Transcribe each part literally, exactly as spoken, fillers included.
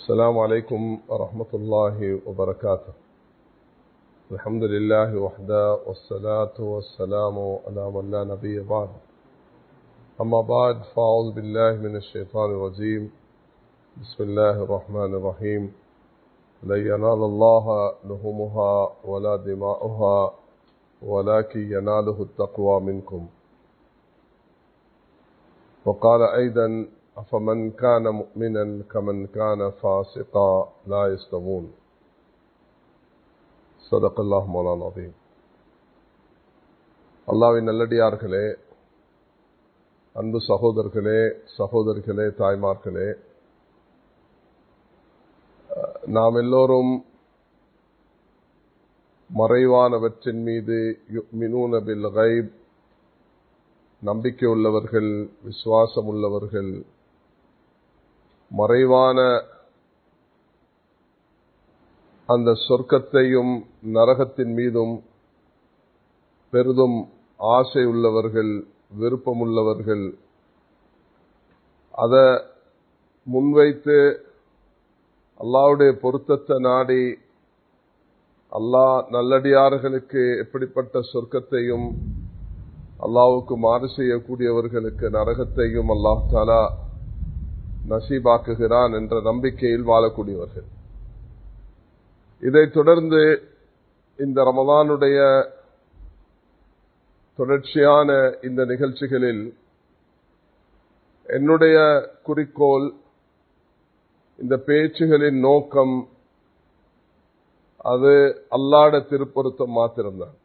السلام عليكم ورحمة الله وبركاته. الحمد لله وحده والصلاة والسلام على من لا نبي بعد. أما بعد فأعوذ بالله من الشيطان الرجيم. بسم الله الرحمن الرحيم. لن ينال الله لحومها ولا دماؤها ولكن يناله التقوى منكم. وقال أيضا أفمن كان مؤمنا كمن كان فاسقا لا يستوون. صدق الله مولانا العظيم. அல்லாஹ்வின் நல்லடியார்களே, அன்பு சகோதரர்களே, சகோதரிகளே, தாய்மார்களே, நாம் எல்லோரும் மறைவானவற்றின் மீது யுமினூன பில் கைப், நம்பிக்கை உள்ளவர்கள், விசுவாசம் உள்ளவர்கள், மறைவான அந்த சொர்க்கத்தையும் நரகத்தின் மீதும் பெரிதும் ஆசை உள்ளவர்கள், விருப்பமுள்ளவர்கள், அதை முன்வைத்து அல்லாஹ்வுடைய பொருத்தத்தை நாடி அல்லாஹ் நல்லடியார்களுக்கு எப்படிப்பட்ட சொர்க்கத்தையும் அல்லாஹ்வுக்கு மாறு செய்யக்கூடியவர்களுக்கு நரகத்தையும் அல்லாஹ் தஆலா நசீபாக்குகிறான் என்ற நம்பிக்கையில் வாழக்கூடியவர்கள். இதைத் தொடர்ந்து இந்த ரமதானுடைய தொடர்ச்சியான இந்த நிகழ்ச்சிகளில் என்னுடைய குறிக்கோள், இந்த பேச்சுகளின் நோக்கம், அது அல்லாஹ்வுடைய திருப்பொருத்தம் மாத்திரம்தான்.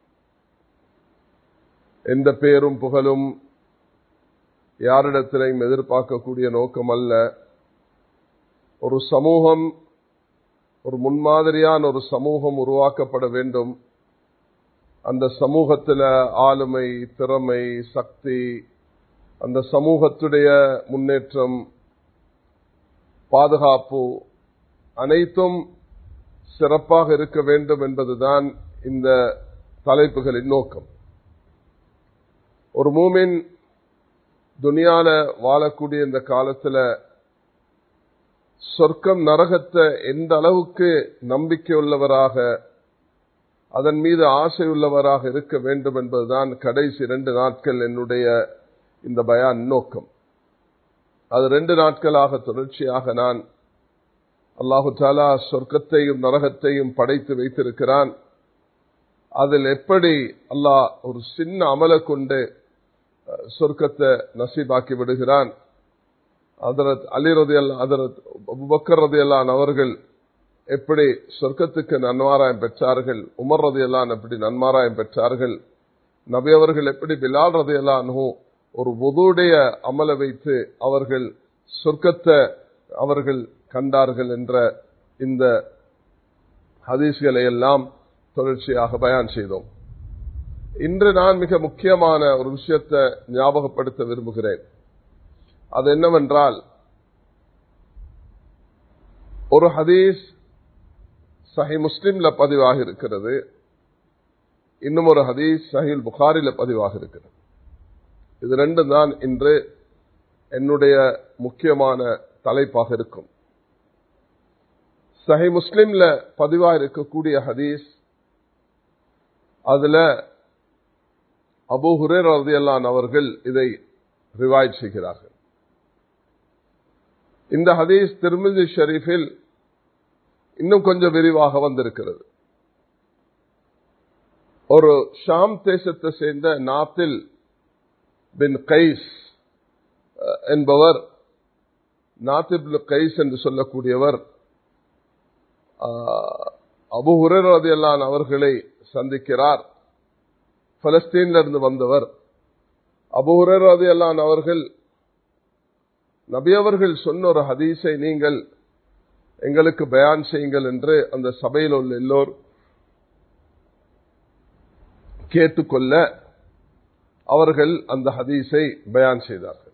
எந்த பேரும் புகழும் யாரிடத்திலையும் எதிர்பார்க்கக்கூடிய நோக்கம் அல்ல. ஒரு சமூகம், ஒரு முன்மாதிரியான ஒரு சமூகம் உருவாக்கப்பட வேண்டும். அந்த சமூகத்தில் ஆளுமை, திறமை, சக்தி, அந்த சமூகத்துடைய முன்னேற்றம், பாதுகாப்பு அனைத்தும் சிறப்பாக இருக்க வேண்டும் என்பதுதான் இந்த தலைப்புகளின் நோக்கம். ஒரு மூமின் துனியால வாழக்கூடிய இந்த காலத்துல சொர்க்கம் நரகத்தை எந்த அளவுக்கு நம்பிக்கை உள்ளவராக, அதன் மீது ஆசை உள்ளவராக இருக்க வேண்டும் என்பதுதான் கடைசி இரண்டு நாட்கள் என்னுடைய இந்த பயான் நோக்கம். அது ரெண்டு நாட்களாக தொடர்ச்சியாக நான் அல்லாஹு தஆலா சொர்க்கத்தையும் நரகத்தையும் படைத்து வைத்திருக்கிறான். அதில் எப்படி அல்லாஹ் ஒரு சின்ன அமலை கொண்டு சொர்க்கத்தை நசீபாக்கி விடுகிறான். ஹஜ்ரத் அலி ரலியல்லாஹு ஹஜ்ரத் அபூபக்கர் ரலியல்லாஹு அவர்கள் எப்படி சொர்க்கத்துக்கு நன்மாராயம் பெற்றார்கள், உமர் ரலியல்லாஹு எப்படி நன்மாராயம் பெற்றார்கள், நபி அவர்கள் எப்படி பிலால் ரலியல்லாஹு ஒரு வுதுடைய அமலை வைத்து அவர்கள் சொர்க்கத்தை அவர்கள் கண்டார்கள் என்ற இந்த ஹதீஸ்களை எல்லாம் தொடர்ச்சியாக பயான் செய்தோம். இன்று நான் மிக முக்கியமான ஒரு விஷயத்தை ஞாபகப்படுத்த விரும்புகிறேன். அது என்னவென்றால், ஒரு ஹதீஸ் சஹீஹ் முஸ்லிம்ல பதிவாக இருக்கிறது, இன்னும் ஒரு ஹதீஸ் சஹீஹ் புகாரில பதிவாக இருக்கிறது. இது ரெண்டும் தான் இன்று என்னுடைய முக்கியமான தலைப்பாக இருக்கும். சஹீஹ் முஸ்லிம்ல பதிவாக இருக்கக்கூடிய ஹதீஸ், அதுல அபூ ஹுரைரா ரலியல்லாஹு அவர்கள் இதை ரிவாயத் செய்கிறார்கள். இந்த ஹதீஸ் திர்மிஸி ஷரீஃபில் இன்னும் கொஞ்சம் விரிவாக வந்திருக்கிறது. ஒரு ஷாம் தேசத்தை சேர்ந்த நாத்தில் பின் கைஸ் என்பவர், நாத்திப் பின் கைஸ் என்று சொல்லக்கூடியவர் அபூ ஹுரைரா ரலியல்லாஹு அவர்களை சந்திக்கிறார். பலஸ்தீனிலிருந்து வந்தவர். அபூ ஹுரைரா ரலியல்லாஹு அவர்கள் நபி அவர்கள் சொன்ன ஒரு ஹதீஸை நீங்கள் எங்களுக்கு பயான் செய்யுங்கள் என்று அந்த சபையில் உள்ள எல்லோர் கேட்டுக்கொள்ள அவர்கள் அந்த ஹதீஸை பயான் செய்தார்கள்.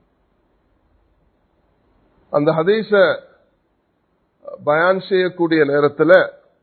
அந்த ஹதீஸை பயான் செய்யக்கூடிய நேரத்தில்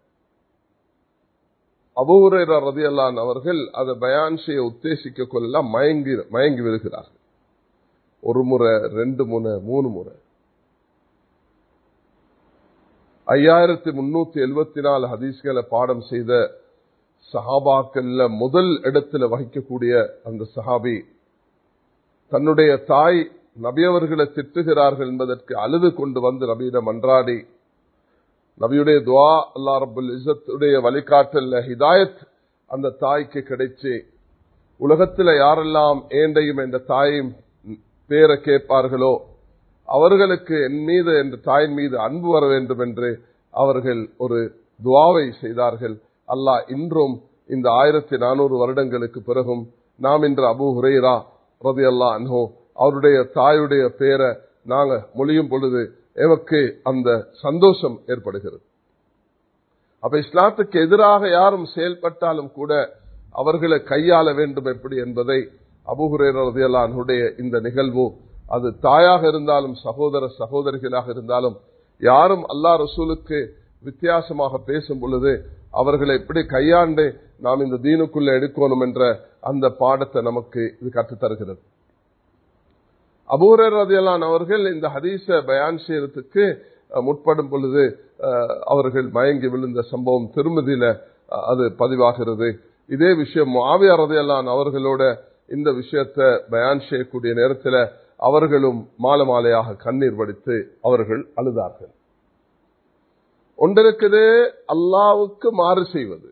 அபூ ஹுரைரா ரலியல்லாஹு அவர்கள் அதை பயான் செய்ய உத்தேசிக்க கொள்ள மயங்கி மயங்கி விடுகிறார்கள். ஒரு முறை, ரெண்டு முறை, மூணு முறை. ஐயாயிரத்தி முன்னூத்தி எழுபத்தி நாலு ஹதீஸ்களை பாடம் செய்த சஹாபாக்கள்ல முதல் இடத்துல வகிக்கக்கூடிய அந்த சஹாபி தன்னுடைய தாய் நபியவர்களை திட்டுகிறார்கள் என்பதற்கு அழுது கொண்டு வந்து நபியிடம் மன்றாடி, நபியுடைய துவா, அல்லாஹ் ரப்பல் இஸ்ஸத்துடைய வழிகாட்டல்ல ஹிதாயத் அந்த தாய்க்கு கிடைச்சு, உலகத்தில் யாரெல்லாம் ஏண்டையும் என்ற தாயும் பேரை கேட்பார்களோ அவர்களுக்கு என் மீது என்ற தாயின் மீது அன்பு வர வேண்டும் என்று அவர்கள் ஒரு துவாவை செய்தார்கள். அல்லாஹ் இன்றும் இந்த ஆயிரத்தி நானூறு வருடங்களுக்கு பிறகும் நாம் இன்று அபூ ஹுரைரா ரலியல்லாஹு அன்ஹு அவருடைய தாயுடைய பேரை நாங்க மொழியும் பொழுது எமக்கு அந்த சந்தோஷம் ஏற்படுகிறது. அப்ப இஸ்லாத்துக்கு எதிராக யாரும் செயல்பட்டாலும் கூட அவர்களை கையாள வேண்டும் எப்படி என்பதை அபூ ஹுரைரா ரலியல்லாஹு அன்ஹுடைய இந்த நிகழ்வு, அது தாயாக இருந்தாலும் சகோதர சகோதரிகளாக இருந்தாலும் யாரும் அல்லாஹ் ரசூலுக்கு வித்தியாசமாக பேசும் பொழுது அவர்களை எப்படி கையாண்டு நாம் இந்த தீனுக்குள்ள எடுக்கணும் என்ற அந்த பாடத்தை நமக்கு இது கற்றுத்தருகிறது. அபூ ஹுரைரா ரலியல்லாஹு அன்ஹு அவர்கள் இந்த ஹதீஸ பயான் செய்யறதுக்கு முற்படும் பொழுது அவர்கள் மயங்கி விழுந்த சம்பவம் திருமதியில அது பதிவாகிறது. இதே விஷயம் முஆவியா ரலியல்லாஹு அன்ஹு அவர்களோட இந்த விஷயத்தை பயான் செய்யக்கூடிய நேரத்தில் அவர்களும் மாலை மாலையாக கண்ணீர் வடித்து அவர்கள் அழுதார்கள். ஒன்றிருக்குது அல்லாஹ்வுக்கு மாறு செய்வது,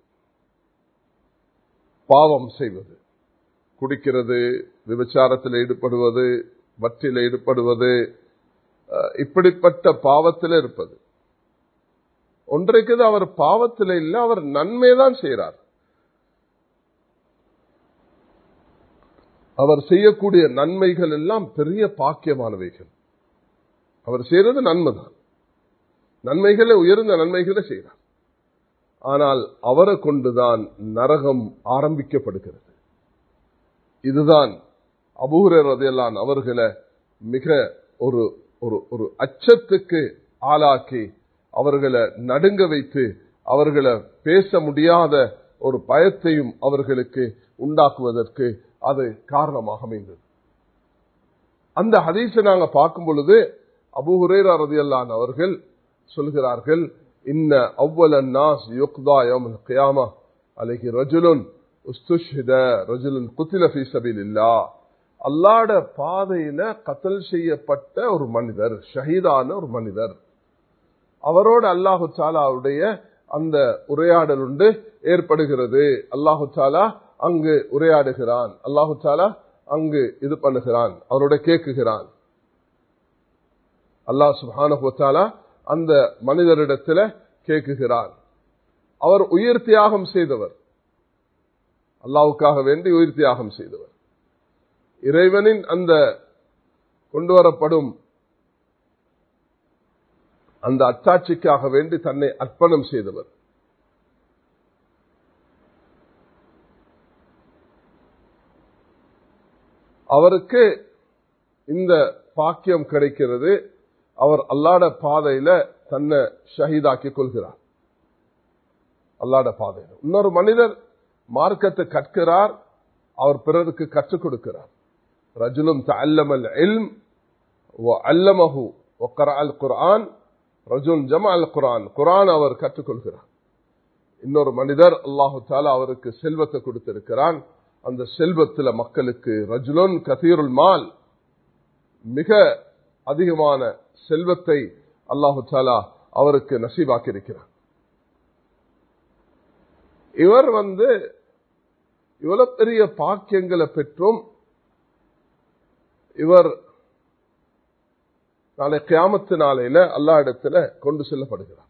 பாவம் செய்வது, குடிக்கிறது, விபச்சாரத்தில் ஈடுபடுவது, வற்றில் ஈடுபடுவது, இப்படிப்பட்ட பாவத்தில் இருப்பது. ஒன்றைக்குது அவர் பாவத்தில் இல்லை, அவர் நன்மைதான் செய்கிறார். அவர் செய்யக்கூடிய நன்மைகள் எல்லாம் பெரிய பாக்கியமானவைகள். அவர் செய்யறது நன்மைதான், நன்மைகளை உயர்ந்த நன்மைகளை செய்கிறார். ஆனால் அவரை கொண்டுதான் நரகம் ஆரம்பிக்கப்படுகிறது. இதுதான் அபூ ஹுரைரா ரலியல்லாஹு அன்ஹு அவர்களை மிக ஒரு ஒரு அச்சத்துக்கு ஆளாக்கி அவர்களை நடுங்க வைத்து அவர்களை பேச முடியாத ஒரு பயத்தையும் அவர்களுக்கு உண்டாக்குவதற்கு அது காரணமாக அமைந்தது. அந்த ஹதீஸை நாங்க பார்க்கும் பொழுது அபூ ஹுரைரா ரலியல்லாஹு அன்ஹு அவர்கள் சொல்கிறார்கள், இன்ன அவ்வலன் நாஸ் யுக்தா யௌமல் கியாமா அலைஹி ரஜுலுன் உஸ்துஷ்ஹித ரஜுலுன் குத்தில ஃபீ ஸபீலில்லாஹ். அல்லாஹ்வுடைய பாதையில கத்ல் செய்யப்பட்ட ஒரு மனிதர், ஷஹீதான ஒரு மனிதர், அவரோடு அல்லாஹு தஆலாவுடைய அந்த உரையாடல் உண்டு ஏற்படுகிறது. அல்லாஹு தஆலா அங்கு உரையாடுகிறான், அல்லாஹு தஆலா அங்கு இது பண்ணுகிறான், அவரோட கேட்குகிறான். அல்லாஹ் சுப்ஹானஹு வ தஆலா அந்த மனிதரிடத்தில் கேட்குகிறான். அவர் உயிர் தியாகம் செய்தவர், அல்லாஹ்வுக்காக வேண்டி உயிர் தியாகம் செய்தவர், இறைவனின் அந்த கொண்டு வரப்படும் அந்த அத்தாட்சிக்காக வேண்டி தன்னை அர்ப்பணம் செய்தவர். அவருக்கு இந்த பாக்கியம் கிடைக்கிறது. அவர் அல்லாஹ்வுடைய பாதையில தன்னை ஷஹீதாக்கிக் கொள்கிறார். அல்லாஹ்வுடைய பாதையில இன்னொரு மனிதர் மார்க்கத்தை கற்கிறார், அவர் பிறருக்கு கற்றுக் கொடுக்கிறார். ரஜுலும் தஅல்லமல் இல்ம் வ அல்லமஹு வ க்ரஅல் குர்ஆன் ரஜுல் ஜமஅல் குர்ஆன், குர்ஆன் அவர் கற்றுக்கொள்கிறார். இன்னொரு மனிதர் அல்லாஹு தஆலா அவருக்கு செல்வத்தை கொடுத்திருக்கிறான். அந்த செல்வத்தில் மக்களுக்கு ரஜுலுன் கதீருல் மால், மிக அதிகமான செல்வத்தை அல்லாஹு தஆலா அவருக்கு நசீபாக்கி இருக்கிறார். இவர் வந்து இவ்வளவு பெரிய பாக்கியங்களை பெற்றும் இவர் நாளை கியாமத்து நாளையில அல்லாஹ் இடத்துல கொண்டு செல்லப்படுகிறார்.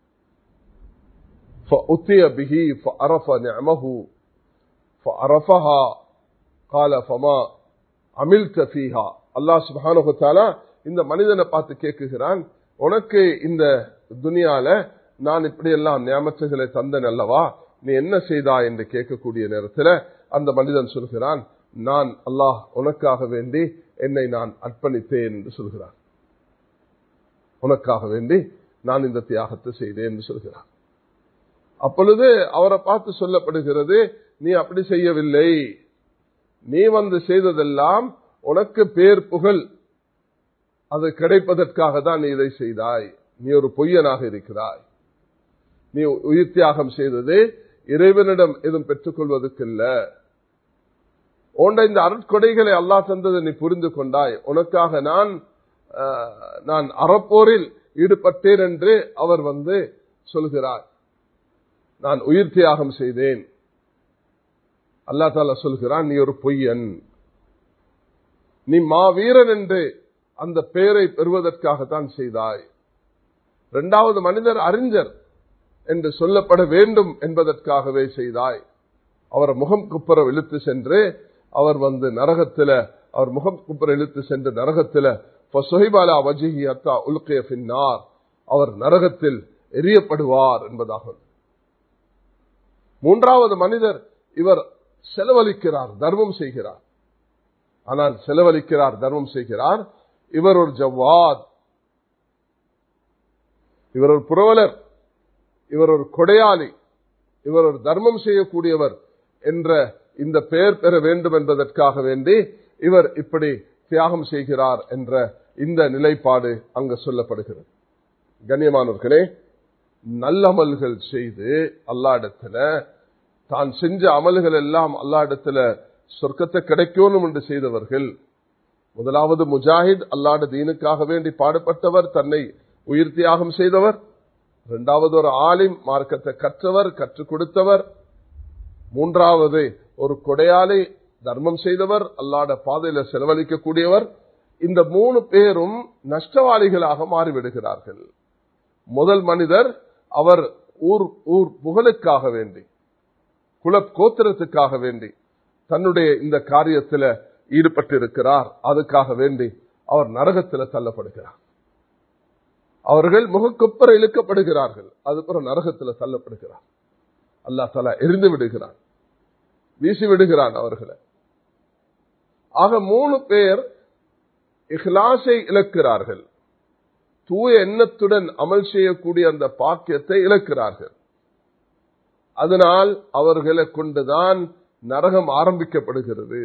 فأتي به فعرف نعمه فعرفها قال فما عملت فيها. அல்லாஹ் சுப்ஹானஹு வ தஆலா இந்த மனிதனை பார்த்து கேட்கிறான், உனக்கு இந்த துனியால நான் இப்படி எல்லாம் நியமத்துகளை தந்தேன் அல்லவா, நீ என்ன செய்தாய் என்று கேட்கக்கூடிய நேரத்தில் அந்த மனிதன் சொல்கிறான், நான் அல்லாஹ் உனக்காக வேண்டி என்னை நான் அர்ப்பணித்தேன் என்று சொல்கிறான், உனக்காக வேண்டி நான் இந்த தியாகத்தை செய்தேன் என்று சொல்கிறான். அப்பொழுது அவரை பார்த்து சொல்லப்படுகிறது, நீ அப்படி செய்யவில்லை, நீ வந்து செய்ததெல்லாம் உனக்கு பேர் புகழ் அது கிடைப்பதற்காக தான் நீ இதை செய்தாய். நீ ஒரு பொய்யனாக இருக்கிறாய். நீ உயிர் தியாகம் செய்தது இறைவனிடம் எதுவும் பெற்றுக் கொள்வதற்கு இல்ல. உண்ட இந்த அருட்கொடைகளை அல்லாஹ் தந்ததை நீ புரிந்து கொண்டாய். உனக்காக நான் நான் அறப்போரில் ஈடுபட்டேன் என்று அவர் வந்து சொல்கிறார். நான் உயிர் தியாகம் செய்தேன். அல்லாஹ் தஆலா சொல்கிறான், நீ ஒரு பொய்யன். நீ மாவீரன் என்று அந்த பெயரை பெறுவதற்காகத்தான் செய்தாய். இரண்டாவது மனிதர் அறிஞர் என்று சொல்லப்பட வேண்டும் என்பதற்காகவே செய்தாய். அவர் முகம் குப்புற இழுத்து சென்று அவர் வந்து நரகத்தில அவர் முகம் குப்புற இழுத்து சென்று நரகத்தில அவர் நரகத்தில் எரியப்படுவார் என்பதாக. மூன்றாவது மனிதர் இவர் செலவழிக்கிறார், தர்மம் செய்கிறார். ஆனால் செலவழிக்கிறார், தர்மம் செய்கிறார். இவர் ஒரு ஜவ்வாத், இவர் ஒரு புரவலர், இவர் ஒரு கொடையாளி, இவர் ஒரு தர்மம் செய்யக்கூடியவர் என்ற இந்த பெயர் பெற வேண்டும் என்பதற்காக வேண்டி இவர் இப்படி தியாகம் செய்கிறார் என்ற இந்த நிலைப்பாடு அங்கு சொல்லப்படுகிறது. கண்ணியமானவர்களே, நல்லமல்கள் செய்து அல்லாஹ்விடத்துல தான் செஞ்ச அமல்கள் எல்லாம் அல்லாஹ்விடத்துல சொர்க்கத்தை கிடைக்கணும் என்று செய்தவர்கள். முதலாவது முஜாஹித், அல்லாஹ்வுடைய தீனுக்காக வேண்டி பாடுபட்டவர், தன்னை உயிர் தியாகம் செய்தவர். இரண்டாவது ஒரு ஆலிம், மார்க்கத்தை கற்றவர், கற்றுக் கொடுத்தவர். மூன்றாவது ஒரு கொடையாளி, தர்மம் செய்தவர், அல்லாஹ்வுடைய பாதையில செலவழிக்கக்கூடியவர். இந்த மூணு பேரும் நஷ்டவாளிகளாக மாறிவிடுகிறார்கள். முதல் மனிதர் அவர் ஊர் ஊர் புகழுக்காக வேண்டி, குல கோத்திரத்துக்காக வேண்டி தன்னுடைய இந்த காரியத்தில் ஈடுபட்டிருக்கிறார். அதுக்காக வேண்டி அவர் நரகத்தில் தள்ளப்படுகிறார். அவர்கள் முகக்குப்பர இழுக்கப்படுகிறார்கள். அதுபோல நரகத்தில் தள்ளப்படுகிறார். அல்லாஹ் தஆலா எரிந்து விடுகிறான், வீசி விடுகிறான் அவர்களை. ஆக மூணு பேர் இஹ்லாஸை இழக்கிறார்கள். தூய எண்ணத்துடன் அமல் செய்யக்கூடிய அந்த பாக்கியத்தை இழக்கிறார்கள். அதனால் அவர்களை கொண்டுதான் நரகம் ஆரம்பிக்கப்படுகிறது.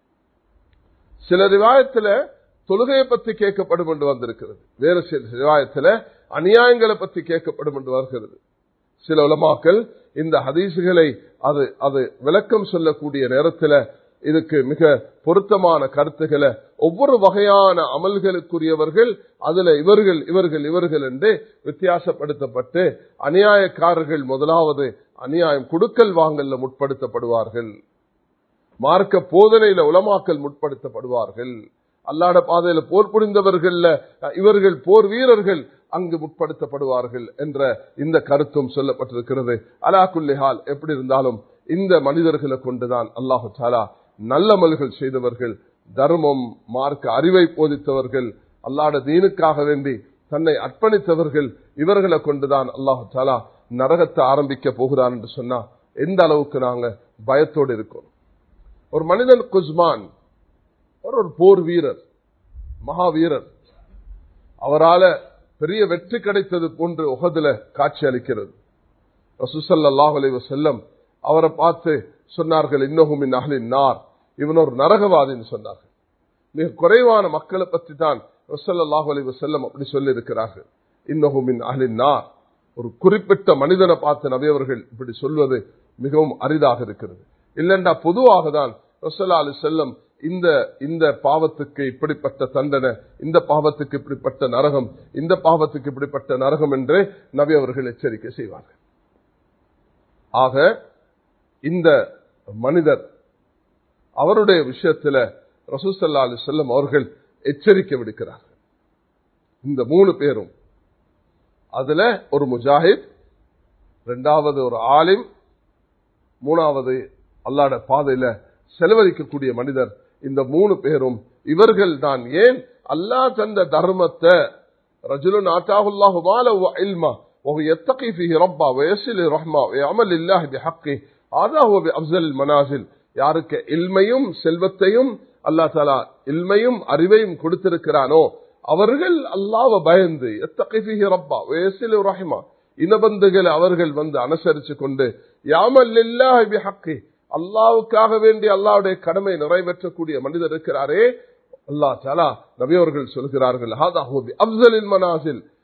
சில ரிவாயத்தில் தொழுகையை பற்றி கேட்கப்படும் என்று வந்திருக்கிறது. வேறு சில ரிவாயத்தில் அநியாயங்களை பற்றி கேட்கப்படும் என்று வருகிறது. சில உலமாக்கள் இந்த ஹதீசுகளை அது அது விளக்கம் சொல்லக்கூடிய நேரத்தில் இதுக்கு மிக பொருத்தமான கருத்துக்களை ஒவ்வொரு வகையான அமல்களுக்குரியவர்கள் அதுல இவர்கள் இவர்கள் இவர்கள் என்று வித்தியாசப்படுத்தப்பட்டு அநியாயக்காரர்கள் முதலாவது அநியாயம் கொடுக்கல் வாங்கல்ல முற்படுத்தப்படுவார்கள். மார்க்க போதனையில உலமாக்கல் முற்படுத்தப்படுவார்கள். அல்லாஹ்வுடைய பாதையில போர் புரிந்தவர்கள் இவர்கள் போர் வீரர்கள் அங்கு முற்படுத்தப்படுவார்கள் என்ற இந்த கருத்தும் சொல்லப்பட்டிருக்கிறது. அலா குல்லி ஹால், எப்படி இருந்தாலும் இந்த மனிதர்களை கொண்டுதான் அல்லாஹு தஆலா நல்லமல்கள் செய்தவர்கள், தர்மம் மார்க்க அறிவை போதித்தவர்கள், அல்லாஹ்வுடைய தீனுக்காக வேண்டி தன்னை அர்ப்பணித்தவர்கள், இவர்களை கொண்டுதான் அல்லாஹு தஆலா நரகத்தை ஆரம்பிக்க போகிறான் என்று சொன்னா எந்த அளவுக்கு நாங்க பயத்தோடு இருக்கோம். ஒரு மனிதன் குஸ்மான், ஒரு போர் வீரர், மகாவீரர், அவரால பெரிய வெற்றி கிடைத்தது போன்று உஹதுல காட்சி அளிக்கிறது. ரசூல் ஸல்லல்லாஹு அலைஹி வஸல்லம் அவரை பார்த்து சொன்னார்கள், இன்னஹு மின் அஹ்லின் நார், இவன் ஒரு நரகவாதின்னு சொன்னார்கள். மிக குறைவான மக்களை பற்றி தான் ரசூல் ஸல்லல்லாஹு அலைஹி வஸல்லம் அப்படி சொல்லி இருக்கிறார்கள். இன்னஹு மின் அஹ்லின் நார், ஒரு குறிப்பிட்ட மனிதனை பார்த்து நபி அவர்கள் இப்படி சொல்வது மிகவும் அரிதாக இருக்கிறது. இல்லைண்டா பொதுவாக தான் ரசூலுல்லாஹி அலைஹி வஸல்லம் இந்த இந்த பாவத்துக்கு இப்படிப்பட்ட தண்டனை, இந்த பாவத்துக்கு இப்படிப்பட்ட நரகம், இந்த பாவத்துக்கு இப்படிப்பட்ட நரகம் என்று நபி அவர்கள் எச்சரிக்கை செய்வார்கள். ஆக இந்த மனிதர் அவருடைய விஷயத்துல ரசூல் ஸல்லல்லாஹு அலைஹி வஸல்லம் அவர்கள் எச்சரிக்கை விடுக்கிறார்கள். இந்த மூணு பேரும், அதுல ஒரு முஜாஹித், இரண்டாவது ஒரு ஆலிம், மூணாவது அல்லாஹ்வுடைய பாதையில செலவழிக்கக்கூடிய மனிதர், இந்த மூணு பேரும் இவர்கள் தான். ஏன் அல்லாஹ் தந்த தர்மத்தை ரஜுலுன் ஆதாஹுல்லாஹு மால வ இல்மா வ யத்தகி ஃபீஹி ரப்பா வ யஸிலு ரஹ்மா வ யஅமல் லில்லாஹி பிஹக்கி ஹாதா ஹுவ பிஅஃஸல் மனாசில், யாருக்கு இல்மையும் செல்வத்தையும் அல்லாஹ் தஆலா இல்மையும் அறிவையும் கொடுத்திருக்கிறானோ அவர்கள் அல்லாஹ்வை பயந்து யத்தகி ஃபீஹி ரப்பா வ யஸிலு ரஹ்மா, இனபந்துகளை அவர்கள் வந்து அனுசரிச்சு கொண்டு யஅமல் லில்லாஹி பிஹக்கி, அல்லாஹ்வுக்காக வேண்டி அல்லாஹ்வுடைய கடமை நிறைவேற்றக்கூடிய மனிதர் இருக்கிறாரே, அல்லாஹ் தஆலா நபி அவர்கள் சொல்கிறார்கள், ஹாதா ஹுவ பிஅஃஸலில் மனாசில்,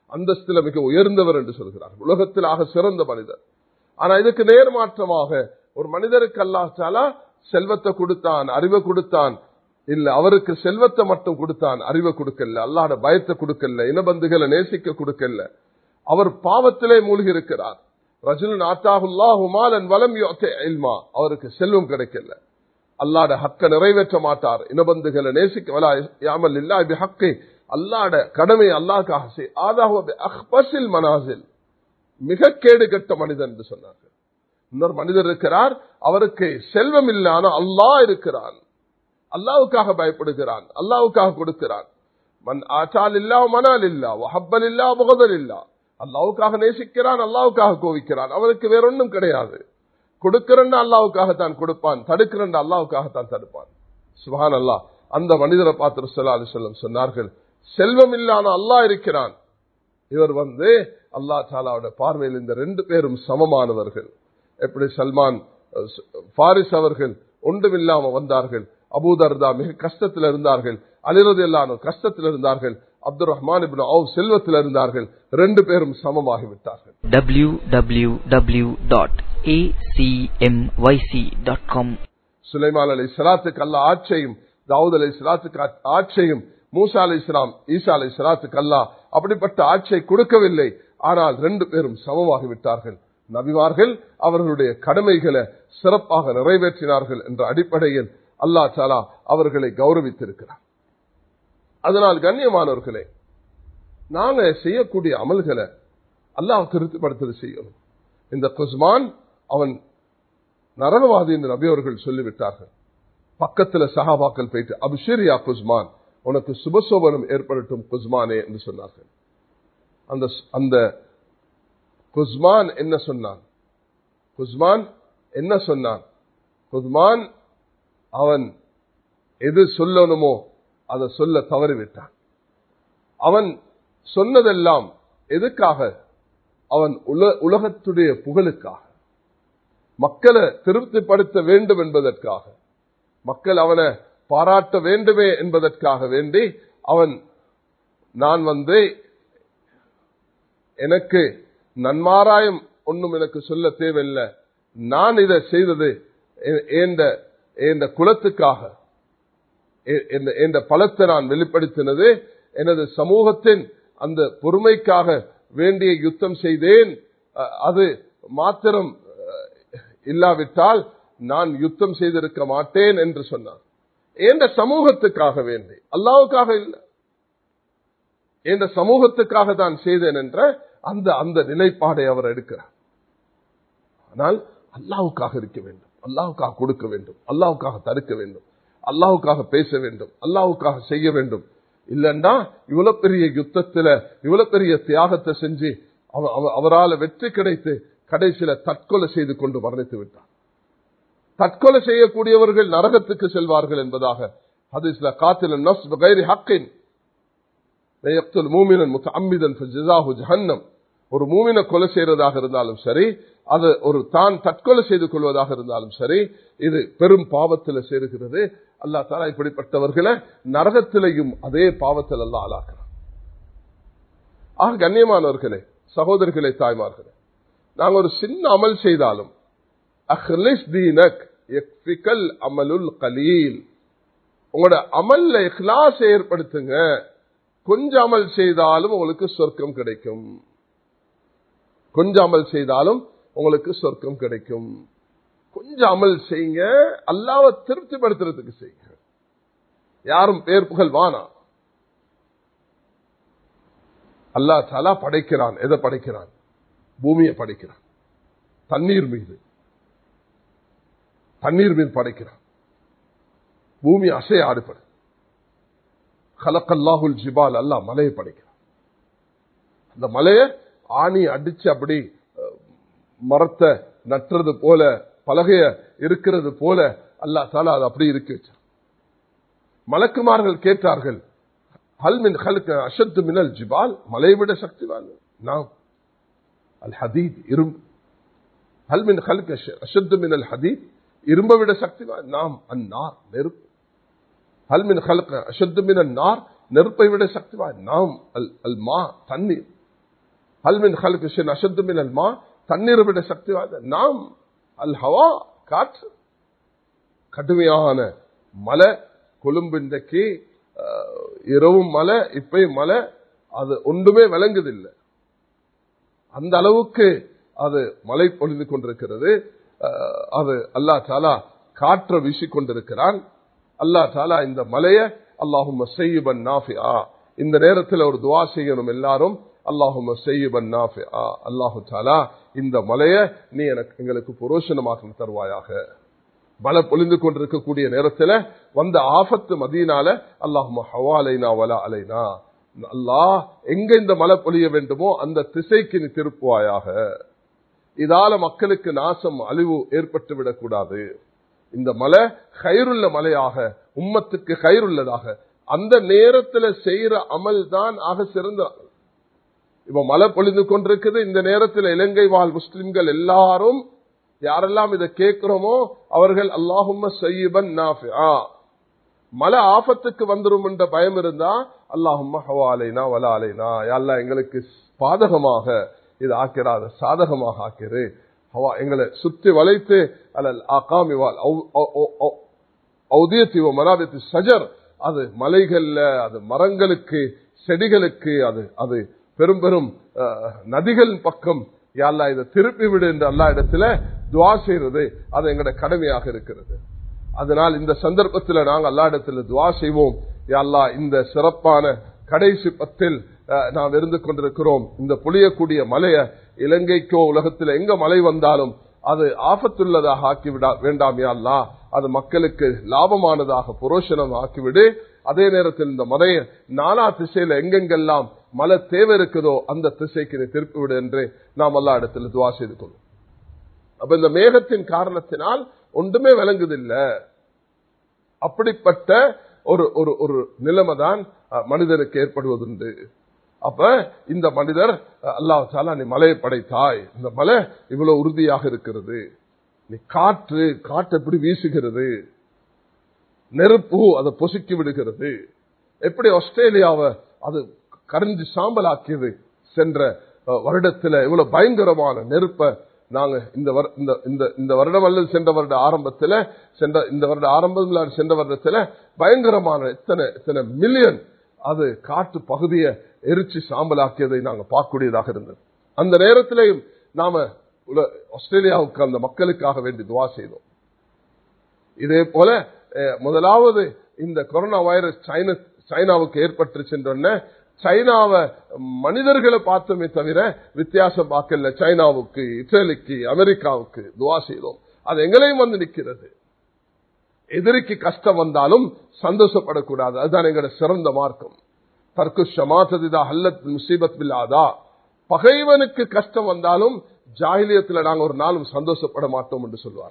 அந்தஸ்தில மிக உயர்ந்தவர் என்று சொல்கிறார்கள். உலகத்தில் ஆக சிறந்த மனிதர். ஆனா இதுக்கு நேர்மாற்றமாக ஒரு மனிதருக்கு அல்லாஹ் தஆலா செல்வத்தை கொடுத்தான், அறிவை கொடுத்தான். இல்ல, அவருக்கு செல்வத்தை மட்டும் கொடுத்தான், அறிவை கொடுக்கல, அல்லாஹ்வுடைய பயத்தை கொடுக்கல, இனபந்துகளை நேசிக்க கொடுக்கல. அவர் பாவத்திலே மூழ்கி இருக்கிறார். ரஜுலுன் ஆத்தாஹுல்லாஹு மாலன் வலம் யுஅதி இல்மா, அவருக்கு செல்வம் கிடைக்கல, அல்லாஹ்வுடைய ஹக்கை நிறைவேற்ற மாட்டார், இனபந்துகளை நேசிக்க வலா யாமல் இல்லாஹி பிஹக்கி, அல்லாஹ்வுடைய கடமை அல்லாஹ்வுக்காக செய். ஆதாஹு பிஅக்பஸில் மனாசில், மிக கேடு கெட்ட மனிதன் என்று சொன்னார்கள். இன்னொரு மனிதர் இருக்கிறார், அவருக்கு செல்வம் இல்லை, ஆனா அல்லாஹ் இருக்கிறான், அல்லாஹ்வுக்காக பயப்படுகிறான், அல்லாஹ்வுக்காக கொடுக்கிறான். மன் ஆசாலில்லா மனாலில்லா வஹப்பலில்லா புகதலில்லா, அல்லாஹ்வுக்காக நேசிக்கிறான், அல்லாஹ்வுக்காக கோவிக்கிறான். அவருக்கு வேற ஒன்றும் கிடையாது. கொடுக்கிறண்ட அல்லாஹ்வுக்காகத்தான் கொடுப்பான், தடுக்கிறண்ட அல்லாஹ்வுக்காகத்தான் தடுப்பான். சுப்ஹானல்லாஹ். அந்த மனிதரை பார்த்து ஸல்லல்லாஹு அலைஹி வஸல்லம் சொன்னார்கள், செல்வம் இல்லாத அல்லாஹ் இருக்கிறான். இவர் வந்து அல்லாஹ் தஆலாவுடைய பார்வையில் இந்த ரெண்டு பேரும் சமமானவர்கள். எப்படி சல்மான் ஃபாரிஸ் அவர்கள் ஒன்றுமில்லாம வந்தார்கள், அபூ தர்தா மிக கஷ்டத்தில் இருந்தார்கள், அலி ரலியல்லாஹு அன்ஹு கஷ்டத்தில் இருந்தார்கள், அப்துர் ரஹ்மான் இப்னு அவுஃப் செல்வத்தில் இருந்தார்கள். ரெண்டு பேரும் சமமாகிவிட்டார்கள். W W W dot A C M Y C dot com. Sulaiman அலைஹிஸ்ஸலாத்துக்கு அல்லாஹ் ஆட்சியும், தாவூத் அலைஹிஸ்ஸலாத்துக்கு ஆட்சியும், மூசா அலைஹிஸ்ஸலாம் ஈசா அலைஹிஸ்ஸலாத்துக்கு அல்லாஹ் அப்படிப்பட்ட ஆட்சியை கொடுக்கவில்லை. ஆனால் ரெண்டு பேரும் சமமாகிவிட்டார்கள். நபிமார்கள் அவர்களுடைய கடமைகளை சிறப்பாக நிறைவேற்றினார்கள் என்ற அடிப்படையில் அல்லாஹ் தஆலா அவர்களை கௌரவித்திருக்கிறார். அதனால் கண்ணியமானவர்களே, நாங்க செய்யக்கூடிய அமல்களை அல்லாஹ் திருப்திப்படுத்த செய்யணும். இந்த குஸ்மான் அவன் நரகவாதி என்று நபி அவர்கள் சொல்லிவிட்டார்கள். பக்கத்துல சஹாபாக்கள் போயிட்டு, அப்ஷிர் யா குஸ்மான், உனக்கு சுபசோபனம் ஏற்படட்டும் குஸ்மானே என்று சொன்னார்கள். அந்த அந்த குஸ்மான் என்ன சொன்னான்? குஸ்மான் என்ன சொன்னான்? குஸ்மான் அவன் எது சொல்லணுமோ அதை சொல்ல தவறிவிட்டான். அவன் சொன்னதெல்லாம் எதுக்காக? அவன் உலகத்துடைய புகழுக்காக, மக்களை திருப்திப்படுத்த வேண்டும் என்பதற்காக, மக்கள் அவனை பாராட்ட வேண்டுமே என்பதற்காக வேண்டி அவன், நான் வந்து எனக்கு நன்மாராயம் ஒன்றும் எனக்கு சொல்ல தேவையில்லை, நான் இதை செய்தது என்ற குலத்துக்காக, என்ற பலத்தை நான் வெளிப்படுத்தினது எனது சமூகத்தின் அந்த பொறுமைக்காக வேண்டிய யுத்தம் செய்தேன். அது மாத்திரம் இல்லாவிட்டால் நான் யுத்தம் செய்திருக்க மாட்டேன் என்று சொன்னார். என்ற சமூகத்துக்காக வேண்டி, அல்லாஹ்வுக்காக இல்லை, என்ற சமூகத்துக்காக தான் செய்தேன் என்ற அந்த அந்த நிலைப்பாடை அவர் எடுக்கிறார். ஆனால் அல்லாஹ்வுக்காக இருக்க வேண்டும், அல்லாஹ்வுக்காக கொடுக்க வேண்டும், அல்லாஹ்வுக்காக தடுக்க வேண்டும், அல்லாஹ்வுக்காக பேச வேண்டும், அல்லாஹ்வுக்காக செய்ய வேண்டும். இல்லன்னா இவ்வளவு பெரிய யுத்தத்துல இவ்வளவு பெரிய தியாகத்தை செஞ்சு அவரால் வெற்றி கிடைத்து கடைசியில தற்கொலை செய்து கொண்டு மரணித்து விட்டார். தற்கொலை செய்யக்கூடியவர்கள் நரகத்துக்கு செல்வார்கள் என்பதாக ஹதீஸ்ல, காத்தில நஃப்ஸ் பிகைரி ஹக்கின் யக்துல் மூமினன் முத்தஅம்மிதன் ஃபஜஸாஹு ஜஹன்னம். ஒரு மூமினை கொலை செய்யறதாக இருந்தாலும் சரி, அது ஒரு தான் தற்கொலை செய்து கொள்வதாக இருந்தாலும் சரி, இது பெரும் பாவத்தில் சேருகிறது. அல்லாஹ் தஆலா இப்படிப்பட்டவர்களை நரகத்திலையும் அதே பாவத்தில் அல்லாஹ் ஆளாக்குறான். ஆக கண்ணியமானவர்களே, சகோதரர்களே, தாய்மார்களே, நாங்கள் ஒரு சின்ன அமல் செய்தாலும் அஹ்லிஸ் தீனக் யக்ஃபிகல் அமலுல் கலீல், உங்களோட அமல்ல இக்லாஸ் ஏற்படுத்துங்க. கொஞ்சம் அமல் செய்தாலும் உங்களுக்கு சொர்க்கம் கிடைக்கும், கொஞ்சம் அமல் செய்தாலும் உங்களுக்கு சொர்க்கம் கிடைக்கும். கொஞ்சம் அமல் செய்யுங்க, அல்லாஹ்வை திருப்திப்படுத்துறதுக்கு செய்யுங்க. யாரும் பேர் புகழ் வானா. அல்லாஹ் தஆலா படைக்கிறான். எதை படைக்கிறான்? பூமியை படைக்கிறான். தண்ணீர் மீது தண்ணீர் மீது படைக்கிறான். பூமி அசை ஆடுபடு. கலக்கல்லாஹுல் ஜிபால், அல்லாஹ் மலையை படைக்கிறான். அந்த மலையை ஆணி அடிச்சு அப்படி மரத்தை நட்டுறது போல, பலகைய இருக்கிறது போல அல்லாஹ் தஆலா அது அப்படி இருக்கு வச்சான். மலக்குமார்கள் கேட்டார்கள், ஹல் மின் ஹல்க அஷத்து மினல் ஜிபால், மலையை விட சக்திவான் நாம். அல் ஹதீத், இரும்பு. ஹல் மின் ஹல்க அஷத்து மினல் ஹதீத், இரும்பை விட சக்திவான் நாம். அந்நார், நெருப்பு. ஹல் மின் ஹல்க அஷத்து மினல் நார், நெருப்பை விட சக்திவான் நாம். அல் அல் மா, தண்ணீர். ஹல்மின் ஹல்கு ஷைன் அஷத்து மினல் மா, தண்ணீரை விட சக்தி வாய்ந்த நாம். அல் ஹவா, காற்று. கடுமையான மழை, கொழும்பு இன்றைக்கு இரவும் மழை, இப்பயும் மழை, அது ஒன்றுமே விளங்குதில்லை. அந்த அளவுக்கு அது மழை பொழிந்து கொண்டிருக்கிறது. அது அல்லாஹ் தஆலா காற்றை வீசிக்கொண்டிருக்கிறான். அல்லாஹ் தஆலா இந்த மலையை அல்லாஹும்ம ஸய்யிபன் நாஃபிஆ, இந்த நேரத்தில் ஒரு துஆ செய்யணும் எல்லாரும். அல்லாஹும்ம ஸய்யிபன் நாஃபிஆ, அல்லாஹு தஆலா இந்த மலையை நீ எனக்கு எங்களுக்கு புரோஷனமாக தருவாயாக. மழை பொழிந்து கொண்டிருக்கக்கூடிய நேரத்தில் வந்த ஆபத்து மதீனால அல்லாஹும்ம ஹவாலைனா வலா அலைனா, அல்லாஹ் எங்க இந்த மழை பொழிய வேண்டுமோ அந்த திசைக்கு நீ திருப்புவாயாக. இதால மக்களுக்கு நாசம் அழிவு ஏற்பட்டு விடக்கூடாது. இந்த மலை கைருள்ள மலையாக, உம்மத்துக்கு கைருள்ளதாக, அந்த நேரத்தில் செய்யற அமல் தான் ஆக சிறந்த. இப்ப மழை பொழிந்து கொண்டிருக்குது, இந்த நேரத்தில் இலங்கை வாழ் முஸ்லிம்கள் எல்லாரும் யாரெல்லாம் இதை கேட்கிறோமோ அவர்கள் அல்லாஹும்ம ஸய்யிபன் நாஃபிஆ, மழை ஆபத்துக்கு வந்துரும் என்ற பயம் இருந்தா அல்லாஹும்ம ஹவாலைனா வலா அலைனா, யா அல்லாஹ் எங்களுக்கு பாதகமாக இது ஆக்கிறாத, சாதகமாக ஆக்கிரு. ஹவா எங்களை சுத்தி வளைத்து அல்லல் ஆகாமிவால் ஔதியத்திவ மனாபித்து ஷஜர், அது மலைகள்ல, அது மரங்களுக்கு, செடிகளுக்கு, அது அது பெரும் பெரும் நதிகள் பக்கம் யா அல்லாஹ் இதை திருப்பி விடு என்று அல்லாஹ் இடத்துல துஆ செய்யறது அது எங்களோட கடமையாக இருக்கிறது. அதனால் இந்த சந்தர்ப்பத்தில் நாங்கள் அல்லாஹ் இடத்துல துஆ செய்வோம். யா அல்லாஹ் இந்த சிறப்பான கடைசி பத்தில் நாம் இருந்து கொண்டிருக்கிறோம். இந்த பொழியக்கூடிய மலையை இலங்கைக்கோ உலகத்தில் எங்க மழை வந்தாலும் அது ஆபத்துள்ளதாக ஆக்கிவிட வேண்டாம் யா அல்லாஹ், அது மக்களுக்கு லாபமானதாக புரோஷனம் ஆக்கிவிடு. அதே நேரத்தில் இந்த மலையை நாலா திசையில எங்கெங்கெல்லாம் மழை தேவை இருக்குதோ அந்த திசைக்கு நீ திருப்பி விடு என்று நாம் அல்லாஹ் இடத்துல துஆ செய்து கொள்ளும். அப்ப இந்த மேகத்தின் காரணத்தினால் ஒன்றுமே விளங்குதில்லை. அப்படிப்பட்ட ஒரு ஒரு ஒரு நிலைமை தான் மனிதனுக்கு ஏற்படுவதுண்டு. அப்ப இந்த மனிதர் அல்லாஹ் தஆலா நீ மலையை படைத்தாய், இந்த மலை இவ்வளவு உறுதியாக இருக்கிறது, நீ காற்று காற்று எப்படி வீசுகிறது, நெருப்பு அதை பொசுக்கி விடுகிறது, எப்படி ஆஸ்திரேலியாவை அது கரைஞ்சி சாம்பலாக்கியது சென்ற வருடத்தில், இவ்வளவு பயங்கரமான நெருப்ப நாங்க இந்த இந்த வருடம் அல்லது சென்ற வருட ஆரம்பத்தில் சென்ற இந்த வருட ஆரம்பம் சென்ற வருடத்தில் பயங்கரமான எத்தனை எத்தனை மில்லியன் அது காற்று பகுதியை எரிச்சு சாம்பலாக்கியதை நாங்கள் பார்க்கக்கூடியதாக இருந்தது. அந்த நேரத்திலையும் நாம ஆஸ்திரேலியாவுக்கு அந்த மக்களுக்காக வேண்டி துவா செய்தோம். இதே போல முதலாவது இந்த கொரோனா வைரஸ் சைனா சைனாவுக்கு ஏற்பட்டு சென்றோன்னு சைனாவை மனிதர்களை பார்த்தோமே தவிர வித்தியாசம் பார்க்கல. சைனாவுக்கு, இத்தாலிக்கு, அமெரிக்காவுக்கு துவா செய்தோம். அது எங்களையும் வந்து நிற்கிறது. எதிரிக்கு கஷ்டம் வந்தாலும் சந்தோஷப்படக்கூடாது, அதுதான் எங்களோட சிறந்த மார்க்கம். தர்க்கு ஷமாத்ததிதா ஹல்லத் முசீபத் பில்லாதா, பகைவனுக்கு கஷ்டம் வந்தாலும் ஜாஹிலியத்துல நாங்க ஒரு நாளும் சந்தோஷப்பட மாட்டோம் என்று சொல்வார்.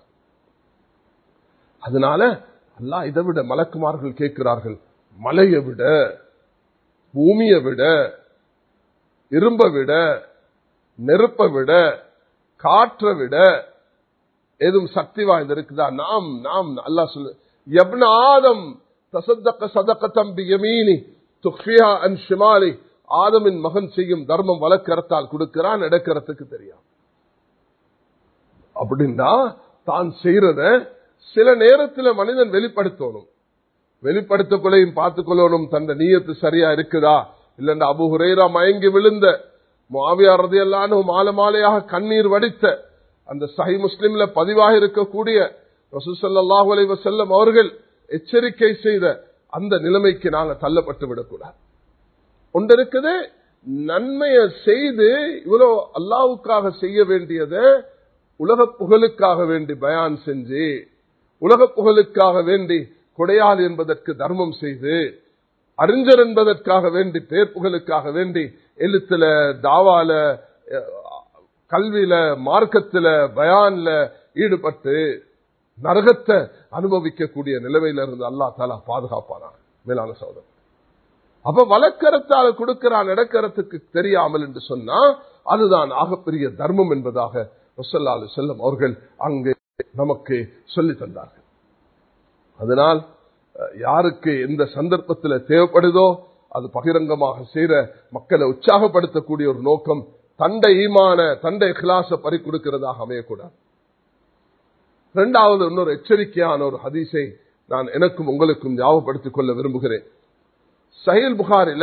அதனால அல்லாஹ் இதை விட மலக்குமார்கள் கேட்கிறார்கள், மலையை விட, பூமியை விட, இரும்பை விட, நெருப்பை விட, காற்றை விட எதுவும் சக்தி வாய்ந்த இருக்குதா? நாம் நாம் அல்லாஹ் சொல்லு, யப்ன ஆதம் தஸத்தக ஸதகதம் பியமீனி துக்ஃபிஹா அன் ஷிமாலி, ஆதமின் மகன் செய்யும் தர்மம் வலக்கரத்தால் கொடுக்கிறான், இடக்கரத்துக்கு தெரியும். அப்படின்னா தான் செய்யறத சில நேரத்தில் மனிதன் வெளிப்படுத்தணும், வெளிப்படுத்தக்குள்ளையும் பார்த்துக் கொள்ளணும் தந்த நீயத்து சரியா இருக்குதா இல்லன்னா. அபூ ஹுரைரா மயங்கி விழுந்த, முஆவியா ரலியல்லாஹு அன்ஹு மாலை மாலையாக கண்ணீர் வடித்த, அந்த சஹீஹ் முஸ்லிம்ல பதிவாக இருக்கக்கூடிய ரசூல் ஸல்லல்லாஹு அலைஹி வஸல்லம் அவர்கள் எச்சரிக்கை செய்த அந்த நிலைமைக்கு நாங்க தள்ளப்பட்டு விடக்கூடாது. ஒன்று இருக்குது, நன்மையை செய்து இவ்வளவு அல்லாஹ்வுக்காக செய்ய வேண்டியதை உலக புகழுக்காக வேண்டி பயான் செஞ்சு, உலக புகழுக்காக வேண்டி கொடையாள் என்பதற்கு தர்மம் செய்து, அறிஞர் என்பதற்காக வேண்டி பேர் புகழுக்காக வேண்டி எழுத்துல, தாவால, கல்வியில, மார்க்கத்துல, பயான்ல ஈடுபட்டு நரகத்தை அனுபவிக்கக்கூடிய நிலைமையில இருந்து அல்லாஹ் தஆலா பாதுகாப்பானார். மேலான சகோதரர், அப்ப வலக்கரத்தால் கொடுக்கிறான், இடக்கரத்துக்கு தெரியாமல் என்று சொன்னா அதுதான் ஆகப்பெரிய தர்மம் என்பதாக ரசூலுல்லாஹி அலைஹி வஸல்லம் அவர்கள் அங்கு நமக்கு சொல்லி தந்தார்கள். அதனால் யாருக்கு எந்த சந்தர்ப்பத்தில் தேவைப்படுதோ அது பகிரங்கமாக செய்த மக்களை உற்சாகப்படுத்தக்கூடிய ஒரு நோக்கம் தண்டை ஈமான தண்டை இஹ்லாஸ பறி கொடுக்கிறதாக அமையக்கூடாது. இரண்டாவது இன்னொரு எச்சரிக்கையான ஒரு ஹதீஸை நான் எனக்கும் உங்களுக்கும் ஞாபகப்படுத்திக் கொள்ள விரும்புகிறேன். சஹீஹ் புகாரில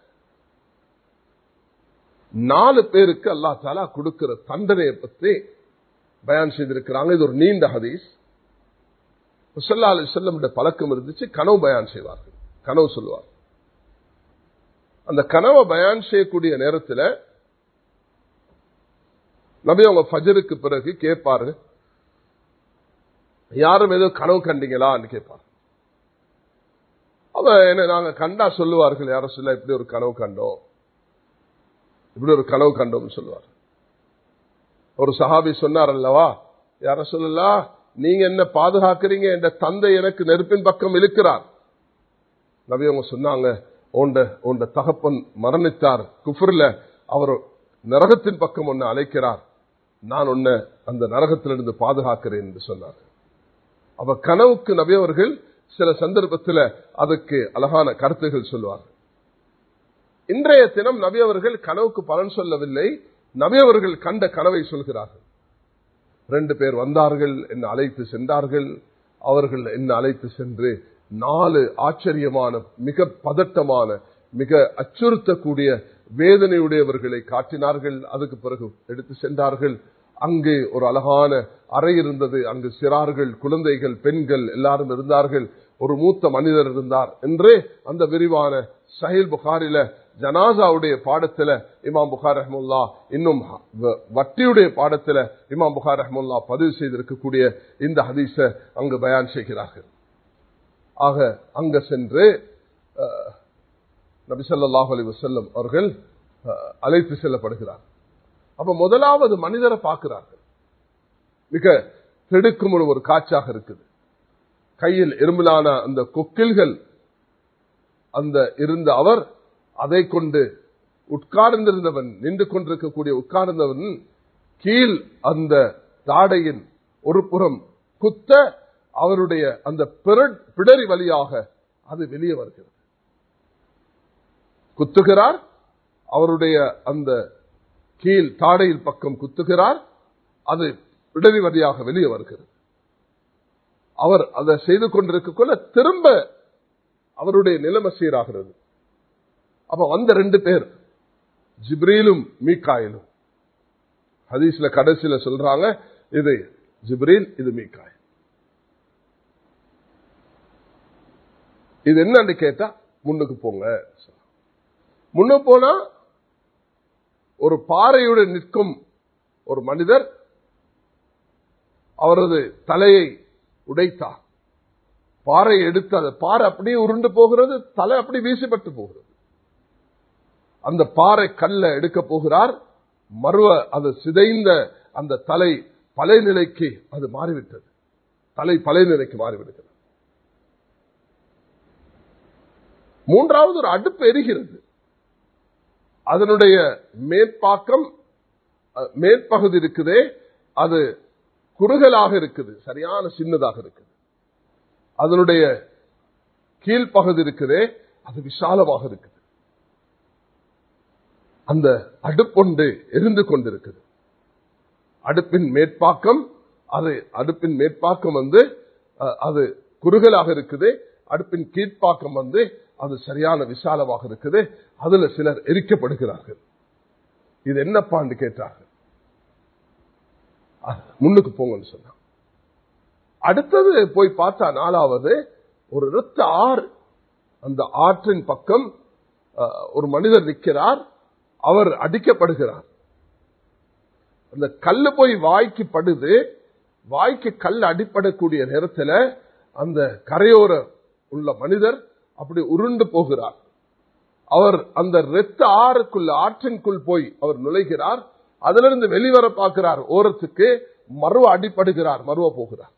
நாலு பேருக்கு அல்லாஹ் தஆலா கொடுக்கிற தண்டனையை பற்றி பயான் செய்திருக்கிறாங்க. இது ஒரு நீண்ட ஹதீஸ். ஸல்லல்லாஹு அலைஹி வஸல்லம் பழக்கம் இருந்துச்சு, கனவு பயான் செய்வார்கள், கனவு சொல்லுவார். அந்த கனவை பயான் செய்யக்கூடிய நேரத்தில் நபி அவங்க ஃபஜருக்கு பிறகு கேட்பாரு, யாரும் ஏதோ கனவு கண்டீங்களான்னு கேட்பார். அவ என்ன நாங்க கண்டா சொல்லுவார்கள், யாரும் சொல்ல இப்படி ஒரு கனவு கண்டோம், இப்படி ஒரு கனவு கண்டோம்னு சொல்லுவார். ஒரு சஹாபி சொன்னார் அல்லவா, யார சொல்லலாம், நீங்க என்ன பாதுகாக்கிறீங்க, என்ற தந்தை எனக்கு நெருப்பின் பக்கம் இழுக்கிறார். நபி அவங்க சொன்னாங்க, உண்ட தகப்பன் மரணித்தார் குஃப்ர்ல, அவர் நரகத்தின் பக்கம் ஒன்னு அழைக்கிறார், நான் உன்னை அந்த நரகத்திலிருந்து பாதுகாக்கிறேன் என்று சொன்னார். அவ கனவுக்கு நபி அவர்கள் சில சந்தர்ப்பத்தில் அதுக்கு அழகான கருத்துகள் சொல்லுவார்கள். இன்றைய தினம் நபி அவர்கள் கனவுக்கு பலன் சொல்லவில்லை, நபி அவர்கள் கண்ட கனவை சொல்கிறார்கள். ரெண்டு பேர் வந்தார்கள், என்ன அழைத்து சென்றார்கள். அவர்கள் என்ன அழைத்து சென்று நாலு ஆச்சரியமான, மிக பதட்டமான, மிக அச்சுறுத்தக்கூடிய வேதனையுடையவர்களை காட்டினார்கள். அதுக்கு பிறகு எடுத்து சென்றார்கள். அங்கு ஒரு அழகான அறை இருந்தது. அங்கு சிறார்கள், குழந்தைகள், பெண்கள் எல்லாரும் இருந்தார்கள். ஒரு மூத்த மனிதர் இருந்தார் என்று அந்த விரிவான சஹீஹ் புகாரில ஜனாசாவுடைய பாடத்துல இமாம் புகார் ரஹ்மத்துல்லாஹ், இன்னும் வட்டியுடைய பாடத்துல இமாம் புகார் ரஹ்மத்துல்லாஹ் பதிவு செய்திருக்கக்கூடிய இந்த ஹதீஸ அங்கு பயான் செய்கிறார்கள். ஆக அங்க சென்று நபி ஸல்லல்லாஹு அலைஹி வஸல்லம் அவர்கள் அழைத்து செல்லப்படுகிறார். அப்ப முதலாவது மனிதரை பார்க்கிறார்கள். மிக திடுக்கும் ஒரு காட்சியாக இருக்குது. கையில் இரும்பலான அந்த கொக்கில்கள் அந்த இருந்த அவர், அதை கொண்டு உட்கார்ந்திருந்தவன், நின்று கொண்டிருக்கக்கூடிய உட்கார்ந்தவன் கீழ் அந்த தாடையின் ஒரு புறம் குத்த, அவருடைய அந்த பிடரி வழியாக அது வெளியே வருகிறது. குத்துகிறார், அவருடைய அந்த கீழ் தாடையில் பக்கம் குத்துகிறார், அது பிடரி வழியாக வெளியே வருகிறது. அவர் அதை செய்து கொண்டிருக்கக்குள்ள திரும்ப அவருடைய நிலைமை சீராகிறது. அப்ப வந்த ரெண்டு பேர், ஜிப்ரீலும் மீகாயிலும். ஹதீஸ்ல கடைசியில சொல்றாங்க, இது ஜிப்ரீல், இது மீகாயில். இது என்னன்னு கேட்டா, முன்னுக்கு போங்க. முன்ன போனா ஒரு பாறையுடன் நிற்கும் ஒரு மனிதர் அவரது தலையை உடைத்தார். பாறை எடுத்து அந்த பாறை அப்படியே உருண்டு போகிறது, தலை அப்படி வீசப்பட்டு போகிறது. அந்த பாறை கல்ல எடுக்க போகிறார், மறுவ அது சிதைந்த அந்த தலை பழைய நிலைக்கு அது மாறிவிட்டது. தலை பழைய நிலைக்கு மாறிவிடுகிறது. மூன்றாவது ஒரு அடுப்பு எரிகிறது. அதனுடைய மேற்பாக்கம், மேற்பகுதி இருக்குதே, அது குறுகலாக இருக்குது, சரியான சின்னதாக இருக்குது. அதனுடைய கீழ்ப்பகுதி இருக்குதே, அது விசாலமாக இருக்குது. அந்த அடுப்பொண்டு எரிந்து கொண்டிருக்குது. அடுப்பின் மேற்பாக்கம், அது அடுப்பின் மேற்பாக்கம் வந்து அது குறுகலாக இருக்குது. அடுப்பின் கீழ்ப்பாக்கம் வந்து அது சரியான விசாலமாக இருக்குது. அதுல சிலர் எரிக்கப்படுகிறார்கள். இது என்னப்பான்னு கேட்டார்கள். முன்னுக்கு போங்கன்னு சொன்னாங்க. அடுத்தது போய் பார்த்தா நாலாவது ஒரு இரத்த ஆறு. அந்த ஆற்றின் பக்கம் ஒரு மனிதர் நிற்கிறார், அவர் அடிக்கப்படுகிறார். அந்த கல்லு போய் வாய்க்கு படுது. வாய்க்கு கல் அடிப்படக்கூடிய நேரத்தில் அந்த கரையோர உள்ள மனிதர் அப்படி உருண்டு போகிறார். அவர் அந்த இரத்த ஆறுக்குள்ள, ஆற்றின்குள் போய் அவர் நுழைகிறார். அதிலிருந்து வெளிவர பார்க்கிறார், ஓரத்துக்கு மறுவ அடிப்படுகிறார், மறுவ போகிறார்.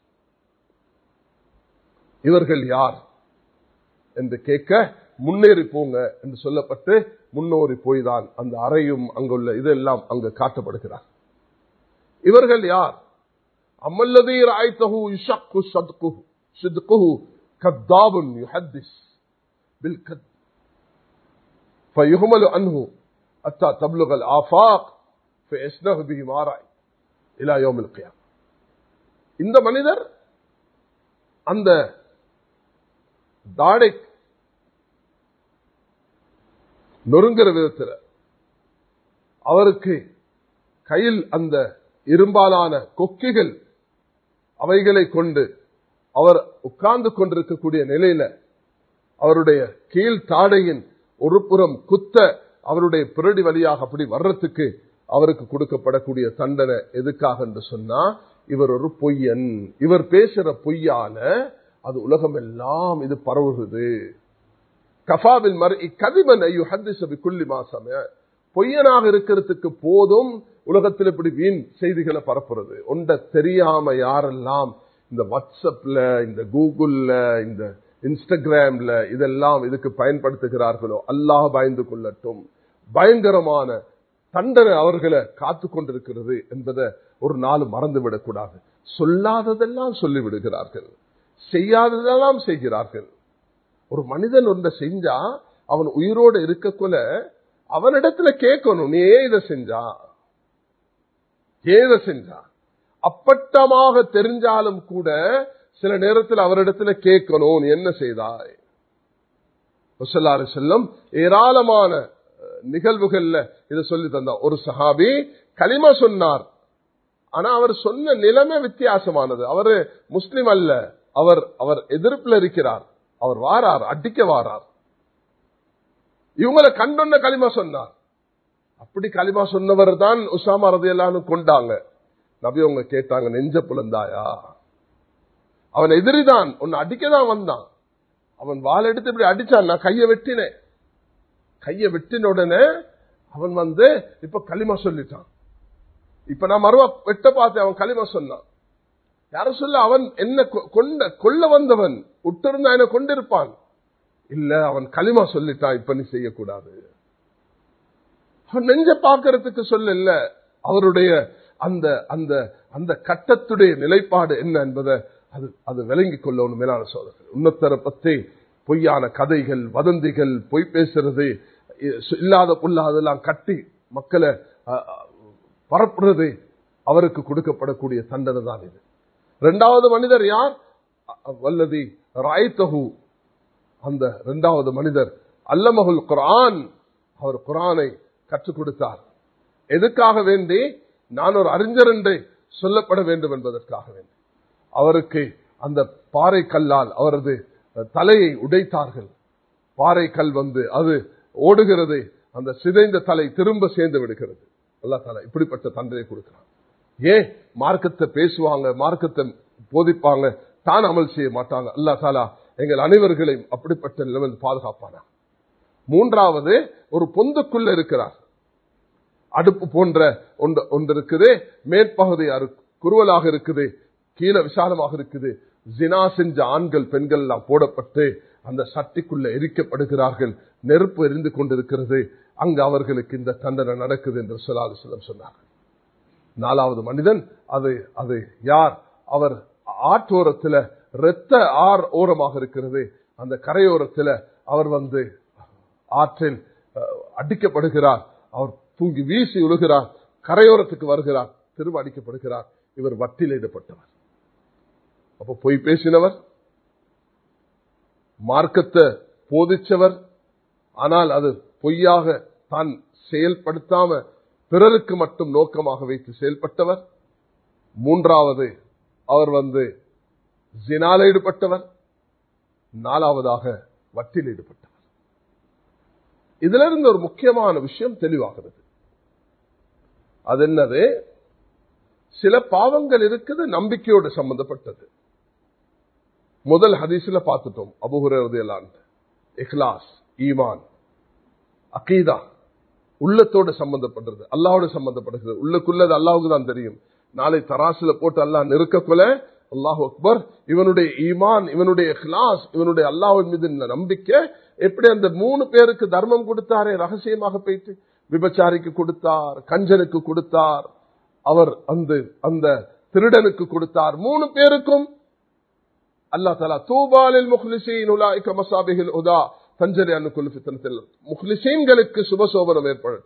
இவர்கள் யார் என்று கேட்க, முன்னேறி போங்க என்று சொல்லப்பட்டு முன்னோறி போய்தான் அந்த அறையும் அங்குள்ள இதெல்லாம் அங்கு காட்டப்படுகிறார். இவர்கள் யார்? அமல்லதீ ராய்தஹு யுஷக்கு சத்குஹு சித்குஹு கத்தாபுன் யுஹத்திஸ் பில் கத் ஃபயுஹமலு அன்ஹு அத்தா தப்லுகல் ஆஃபாக் ஃபயஸ்னஹு பிஹி மாராய் இலா யௌமில் கியாமah. இந்த மனிதர் அந்த தாடை நொறுங்கிற விதத்தில் அவருக்கு கையில் அந்த இரும்பாலான கொக்கிகள் அவைகளை கொண்டு அவர் உட்கார்ந்து கொண்டிருக்கக்கூடிய நிலையில அவருடைய கீழ் தாடையின் ஒரு புறம் குத்த அவருடைய பிறடி வழியாக அப்படி வர்றதுக்கு அவருக்கு கொடுக்கப்படக்கூடிய தண்டனை எதுக்காக என்று சொன்னா, இவர் ஒரு பொய்யன், இவர் பேசுற பொய்யால அது உலகம் எல்லாம் இது பரவுகிறது. கஃபாபில் மர்இ கதிபன் அய்யுஹத்திஸு பிகுல்லி மா சமஅ, பொய்யனாக இருக்கிறதுக்கு போதும் உலகத்தில் இப்படி வீண் செய்திகளை பரப்புறது. ஒன்ற தெரியாம யாரெல்லாம் இந்த வாட்ஸ்அப்ல, இந்த கூகுள்ல, இந்த இன்ஸ்டாகிராம்ல இதெல்லாம் இதுக்கு பயன்படுத்துகிறார்களோ அல்லாஹ் பயந்து கொள்ளட்டும். பயங்கரமான தண்டனை அவர்களை காத்து கொண்டிருக்கிறது என்பதை ஒரு நாள் மறந்துவிடக் கூடாது. சொல்லாததெல்லாம் சொல்லிவிடுகிறார்கள், செய்யாததெல்லாம் செய்கிறார்கள். ஒரு மனிதன் ஒன்றை செஞ்சா அவன் உயிரோடு இருக்கக்குள்ள அவனிடத்துல கேட்கணும், நீ ஏன் இதை செஞ்சா, ஏதை செஞ்சா. அப்பட்டமாக தெரிஞ்சாலும் கூட சில நேரத்தில் அவரிடத்துல கேட்கணும், நீ என்ன செய்தாய். ரசூலுல்லாஹி செல்லம் ஏராளமான நிகழ்வுகள்ல இதை சொல்லி தந்தார். ஒரு சஹாபி கலிமா சொன்னார், ஆனா அவர் சொன்ன நிலைமை வித்தியாசமானது. அவரு முஸ்லிம் அல்ல, அவர் அவர் எதிர்ப்புல இருக்கிறார், அவர் வாரார், அடிக்க வாரார். இவங்களை கண்டொன்ன களிமா சொன்னார். அப்படி களிமா சொன்னவர் தான் உசாமா ரலியல்லாஹு கொண்டாங்க. நபி அவங்க கேட்டாங்க, நெஞ்ச புலந்தாயா? அவன் எதிரிதான், உன்னை அடிக்கதான் வந்தான். அவன் வாள் எடுத்து இப்படி அடிச்சான், நான் கைய வெட்டினேன். கைய வெட்டின உடனே அவன் வந்து இப்ப களிமா சொல்லிட்டான். இப்ப நான் மறுவா வெட்ட பார்த்தேன், அவன் களிமா சொன்னான். யாரும் சொல்ல அவன் என்ன கொண்ட கொல்ல வந்தவன், உட்டிருந்தா என்ன கொண்டிருப்பான். இல்ல, அவன் களிமா சொல்லிட்டான், இப்ப நீ செய்யக்கூடாது. அவன் நெஞ்ச பாக்கிறதுக்கு சொல்ல இல்ல, அவருடைய அந்த அந்த அந்த கட்டத்துடைய நிலைப்பாடு என்ன என்பதை அது அது விளங்கிக் கொள்ளணும். மேலான சோதரர்கள், உன்னத்தரை பற்றி பொய்யான கதைகள், வதந்திகள், பொய் பேசுறது, இல்லாத புல்லாதெல்லாம் கட்டி மக்களை பரப்புறது அவருக்கு கொடுக்கப்படக்கூடிய தண்டனை தான் இது. இரண்டாவது மனிதர் யார்? வல்லதி ராய்தஹு, அந்த இரண்டாவது மனிதர் அல்லமஹுல் குர்ஆன், அவர் குர்ஆனை கற்றுக் கொடுத்தார். எதுக்காக வேண்டி? நான் ஒரு அறிஞர் என்று சொல்லப்பட வேண்டும் என்பதற்காக வேண்டி. அவருக்கு அந்த பாறை கல்லால் அவரது தலையை உடைத்தார்கள். பாறை கல் வந்து அது ஓடுகிறது, அந்த சிதைந்த தலை திரும்ப சேர்ந்து விடுகிறது. அல்லாஹ் தஆலா இப்படிப்பட்ட தண்டனை கொடுக்கிறான். ஏன்? மார்க்கத்தை பேசுவாங்க, மார்க்கத்தை போதிப்பாங்க, தான் அமல் செய்ய மாட்டாங்க. அல்லாஹ் தஆலா எங்கள் அனைவர்களையும் அப்படிப்பட்ட நிலைமையில் பாதுகாப்பானா. மூன்றாவது, ஒரு பொந்துக்குள்ள இருக்கிறார். அடுப்பு போன்ற ஒன்று இருக்குது, மேற்பகுதி குறுவலாக இருக்குது, கீழே விசாலமாக இருக்குது. ஜினா செஞ்ச ஆண்கள் பெண்கள் எல்லாம் போடப்பட்டு அந்த சட்டிக்குள்ள எரிக்கப்படுகிறார்கள். நெருப்பு எரிந்து கொண்டிருக்கிறது. அங்கு அவர்களுக்கு இந்த தண்டனை நடக்குது என்று ஸல்லல்லாஹு அலைஹி வஸல்லம் சொன்னார்கள். நாலாவது மனிதன் அது அது யார்? அவர் ஆற்றோரத்தில் இரத்த ஆர் ஓரமாக இருக்கிறது, அந்த கரையோரத்தில் அவர் வந்து ஆற்றில் அடிக்கப்படுகிறார். அவர் தூங்கி வீசி விழுகிறார், கரையோரத்துக்கு வருகிறார், திரும்ப அடிக்கப்படுகிறார். இவர் வட்டில் ஈடுபட்டவர். அப்ப பொய் பேசினவர், மார்க்கத்தை போதிச்சவர், ஆனால் அது பொய்யாக தான் செயல்படுத்தாம பிறருக்கு மட்டும் நோக்கமாக வைத்து செயல்பட்டவர். மூன்றாவது, அவர் வந்து ஜினால ஈடுபட்டவர். நாலாவதாக வட்டில் ஈடுபட்டவர். இதுல இருந்து ஒரு முக்கியமான விஷயம் தெளிவாகிறது. அது என்னது? சில பாவங்கள் இருக்குது நம்பிக்கையோடு சம்பந்தப்பட்டது. முதல் ஹதீஸ்ல பார்த்துட்டோம், அபூ ஹுரைரா ரலியல்லாஹு அன்ஹு. இக்லாஸ், ஈமான், அகீதா உள்ளத்தோடு சம்பந்தப்பட்டது, அல்லாஹ்வோடு சம்பந்தப்படுகிறது. உள்ளுக்குள்ளது அல்லாஹ்வுக்கு தான் தெரியும். நாளை தராசுல போட்டு அல்லாஹ் நெருக்கக்குள்ள அல்லாஹு அக்பர், இவனுடைய ஈமான், இவனுடைய இக்லாஸ், இவனுடைய அல்லாஹ்வின் மீது நம்பிக்கை எப்படி அந்த மூணு பேருக்கு தர்மம் கொடுத்தாரே ரகசியமாக போயிட்டு, விபச்சாரிக்கு கொடுத்தார், கஞ்சனுக்கு கொடுத்தார், அவர் அந்த அந்த திருடனுக்கு கொடுத்தார். மூணு பேருக்கும் அல்லாஹ் தஆலா தூபாலில் முக்லிசீன் உலாயிக மசாபிஹுல் ஹுதா தன்ஜரி அன் குல்லி ஃபித்னத்தில், முக்லிசீன்களுக்கு சுபசோபனம் ஏற்படட்டும்,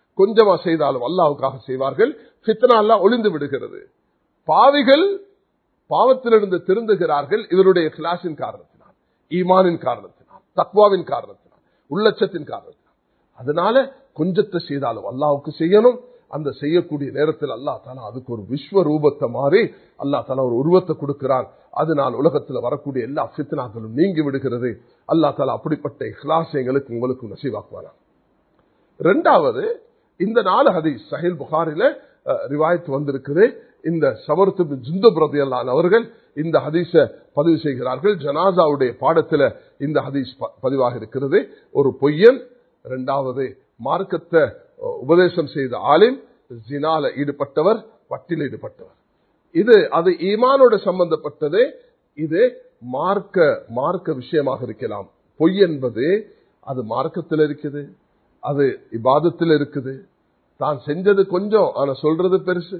கொஞ்சமா செய்தாலும் அல்லாஹ்வுக்காக செய்வார்கள். ஃபித்னா எல்லாம் ஒளிந்து விடுகிறது. பாவிகள் பாவத்திலிருந்து திருந்துகிறார்கள் இவருடைய இக்லாஸின் காரணத்தினால், ஈமானின் காரணத்தினால், தக்வாவின் காரணத்தினால், உள்ளச்சத்தின் காரணத்தினால். அதனால கொஞ்சத்தை செய்தாலும் அல்லாஹ்வுக்கு செய்யணும். அந்த செய்யக்கூடிய நேரத்தில் அல்லாஹ் தாலா அதுக்கு ஒரு விஸ்வ ரூபத்தை மாறி அல்லாஹ் தாலா ஒரு உருவத்தை கொடுக்கிறான். அதனால் உலகத்தில் வரக்கூடிய எல்லா ஃபித்னாக்களும் நீங்கி விடுகிறது. அல்லாஹ் தாலா அப்படிப்பட்ட இக்லாஸ் எங்களுக்கு உங்களுக்கு நசீவாக்குவானா. இரண்டாவது, இந்த நாலு ஹதீஸ் சஹீல் புகாரில ரிவாயத் வந்திருக்குது. இந்த சமர்த் பின் ஜுந்தப் ரலியல்லாஹு அன்ஹு அவர்கள் இந்த ஹதீஸ பதிவு செய்கிறார்கள். ஜனாசாவுடைய பாடத்துல இந்த ஹதீஸ் பதிவாக இருக்கிறது. ஒரு பொய்யன், இரண்டாவது மார்க்கத்தை உபதேசம் செய்த ஆலிம், ஜினால ஈடுபட்டவர், வட்டில் ஈடுபட்டவர். இது அது ஈமானோட சம்பந்தப்பட்டது. இது மார்க்க மார்க்க விஷயமாக இருக்கலாம். பொய் என்பது அது மார்க்கத்தில் இருக்குது, அது இபாதத்தில் இருக்குது. தான் செஞ்சது கொஞ்சம், ஆனா சொல்றது பெருசு.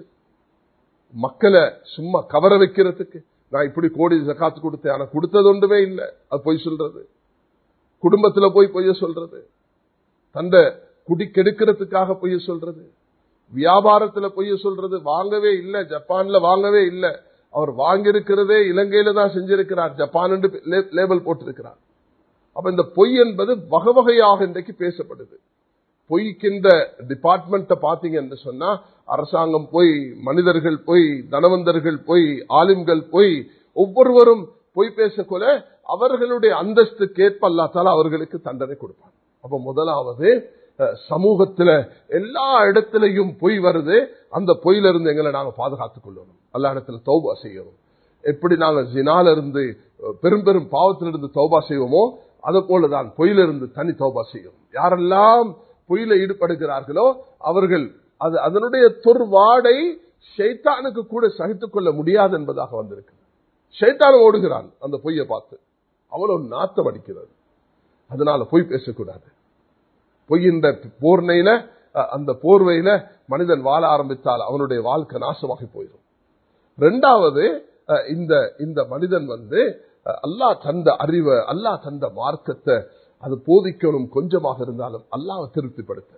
மக்களை சும்மா கவர வைக்கிறதுக்கு நான் இப்படி கோடி ஜகாத்து கொடுத்தேன், ஆனா கொடுத்தது ஒன்றுமே இல்லை, அது பொய் சொல்றது. குடும்பத்துல போய் பொய்ய சொல்றது, தந்த குடி கெடுக்கிறதுக்காக பொய்ய சொல்றது, வியாபாரத்துல பொய்ய சொல்றது. வாங்கவே இல்லை, ஜப்பான்ல வாங்கவே இல்லை, அவர் வாங்கியிருக்கிறதே இலங்கையில தான் செஞ்சிருக்கிறார், ஜப்பான் என்று லேபிள் போட்டிருக்கிறார். அப்ப இந்த பொய் என்பது வகை வகையாக இன்றைக்கு பேசப்படுது. பொய்க்கின்ற டிபார்ட்மெண்ட்டை பாத்தீங்கன்னு சொன்னா அரசாங்கம் பொய், மனிதர்கள் பொய், தனவந்தர்கள் பொய், ஆலிம்கள் பொய், ஒவ்வொருவரும் பொய் பேசக்கூட அவர்களுடைய அந்தஸ்துக்கு ஏற்ப அல்லாஹ் தஆலா அவர்களுக்கு தண்டனை கொடுப்பார். அப்ப முதலாவது சமூகத்துல எல்லா இடத்திலையும் பொய் வருது, அந்த பொய்யிலிருந்து எங்களை நாங்க பாதுகாத்துக் கொள்ளணும், எல்லா இடத்துல தௌபா செய்யணும். எப்படி நாங்க ஜினால இருந்து பெரும் பெரும் பாவத்திலிருந்து தௌபா செய்வோமோ அது போலதான் பொய்யிலிருந்து தனி தௌபா செய்யணும். யாரெல்லாம் பொய்யில ஈடுபடுகிறார்களோ அவர்கள் அது அதனுடைய தொர்வாடை ஷைத்தானுக்கு கூட சகித்துக் கொள்ள முடியாது என்பதாக வந்திருக்கு. ஷைத்தான் ஓடுகிறான் அந்த பொய்யை பார்த்து, அவ்வளவு நாத்தம் அடிக்கிறது. அதனால பொய் பேசக்கூடாது. பொய்யின்ற போர்னையில அந்த போர்வையில மனிதன் வாழ ஆரம்பித்தால் அவனுடைய வாழ்க்கை நாசமாகி போயிடும். இரண்டாவது, இந்த இந்த மனிதன் வந்து அல்லாஹ் தந்த அறிவை, அல்லாஹ் தந்த மார்க்கத்தை அது போதிக்கணும். கொஞ்சமாக இருந்தாலும் அல்லாஹ்வை திருப்திப்படுத்த,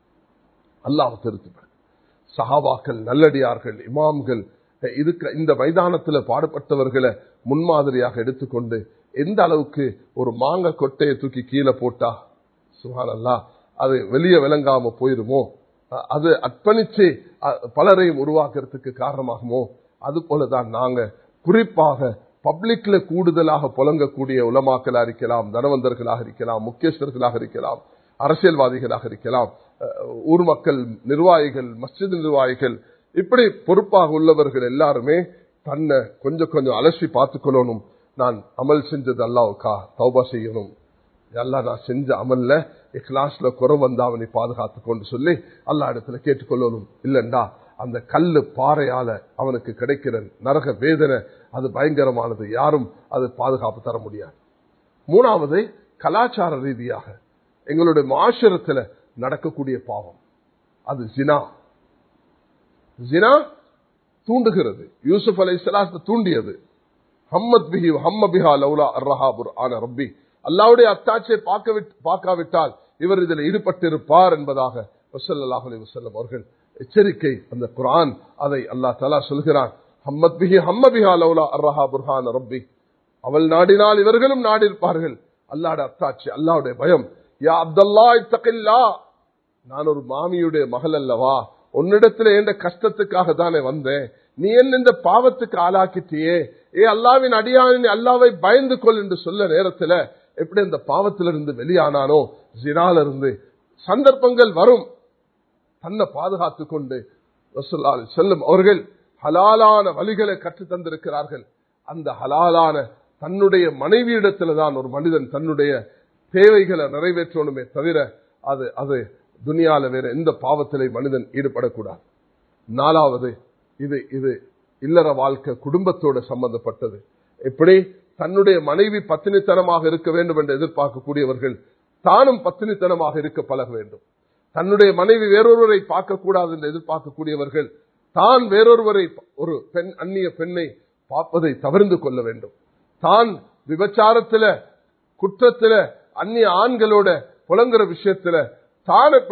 அல்லாஹ்வை திருப்திப்படுத்த. சஹாபாக்கள், நல்லடியார்கள், இமாம்கள் இதுக்கு இந்த மைதானத்தில் பாடுபட்டவர்களை முன்மாதிரியாக எடுத்துக்கொண்டு எந்த அளவுக்கு ஒரு மாங்க கொட்டையை தூக்கி கீழே போட்டா சுப்ஹானல்லாஹ் அது வெளியே விளங்காம போயிருமோ, அது அர்ப்பணிச்சு பலரையும் உருவாக்குறதுக்கு காரணமாகுமோ, அது போலதான் நாங்க குறிப்பாக பப்ளிக்ல கூடுதலாக புலங்கக்கூடிய உலமாக்களாக இருக்கலாம், தனவந்தர்களாக இருக்கலாம், முக்கியஸ்தர்களாக இருக்கலாம், அரசியல்வாதிகளாக இருக்கலாம், ஊர் மக்கள், நிர்வாகிகள், மஸ்ஜித் நிர்வாகிகள், இப்படி பொறுப்பாக உள்ளவர்கள் எல்லாருமே தன்னை கொஞ்சம் கொஞ்சம் அலசி பார்த்துக்கொள்ளணும். நான் அமல் செஞ்சது அல்லாஹ்வுக்கா, தௌபா செய்யணும். அல்லாஹ் நான் செஞ்ச அமல்ல இக்லாஸ்ல குறை வந்தா அவனை பாதுகாத்து கொண்டு சொல்லி அல்லாஹ் இடத்துல கேட்டுக்கொள்ளணும். இல்லண்டா அந்த கல்லு பாறையால அவனுக்கு கிடைக்கிற நரக வேதனை அது பயங்கரமானது, யாரும் அது பாதுகாப்பு தர முடியாது. மூணாவது, கலாச்சார ரீதியாக எங்களுடைய மாஷரத்துல நடக்கக்கூடிய பாவம், அது ஜினா. ஜினா தூண்டுகிறது. யூசுப் அலைஹிஸ்ஸலாத்தை தூண்டியது. ஹம்மத் பிஹி ஹம்ம பிஹா லௌலா அர்ரஹாபுர் ஆன ரப்பி, அல்லாஹ்வுடைய அத்தாட்சியை பார்க்காவிட்டால் இவர் இதில் ஈடுபட்டிருப்பார் என்பதாக ஸல்லல்லாஹு அலைஹி வஸல்லம் அவர்கள் எச்சரிக்கை. அந்த குர்ஆன் அதை அல்லாஹ் தஆலா சொல்கிறான். ஹம்மத் பிஹி ஹம்ம பிஹா லௌலா அர்ரஹாபுர் ஆன ரப்பி, அவள் நாடினால் இவர்களும் நாடிருப்பார்கள். அல்லாஹ்வுடைய அத்தாட்சி, அல்லாஹ்வுடைய பயம். யா அப்துல்லாஹ் இத்தகில்லாஹ், நான் ஒரு மாமியுடைய மகள் அல்லவா, உன்னிடத்துல என்ற கஷ்டத்துக்காக தானே வந்தேன், நீ என்ன இந்த பாவத்துக்கு ஆளாக்கிட்டியே, ஏ அல்லாவின் அடியானே அல்லாவை பயந்து கொள் என்று சொல்ல நேரத்துல எப்படி அந்த பாவத்திலிருந்து வெளியானானோ, ஜினால இருந்து சந்தர்ப்பங்கள் வரும். தன்னை பாதுகாத்துக் கொண்டு ரசூலுல்லாஹி அலைஹி வஸல்லம் அவர்கள் ஹலாலான வழிகளை கற்று தந்திருக்கிறார்கள். அந்த ஹலாலான தன்னுடைய மனைவியிடத்துல தான் ஒரு மனிதன் தன்னுடைய தேவைகளை நிறைவேற்றணுமே தவிர அது அது துனியால வேற எந்த பாவத்திலே மனிதன் ஈடுபடக்கூடாது. நாலாவது, இது இது இல்லற வாழ்க்கை, குடும்பத்தோட சம்பந்தப்பட்டது. எப்படி தன்னுடைய மனைவி பத்தினித்தனமாக இருக்க வேண்டும் என்று எதிர்பார்க்கக்கூடியவர்கள் தானும் பத்தினித்தனமாக இருக்க பழக வேண்டும். தன்னுடைய மனைவி வேறொருவரை பார்க்கக்கூடாது என்று எதிர்பார்க்கக்கூடியவர்கள் தான் வேறொருவரை, ஒரு பெண், அந்நிய பெண்ணை பார்ப்பதை தவிர்த்து கொள்ள வேண்டும். தான் விபச்சாரத்தில, குற்றத்தில, அந்நிய ஆண்களோட புலங்குற விஷயத்துல தான் எப்படி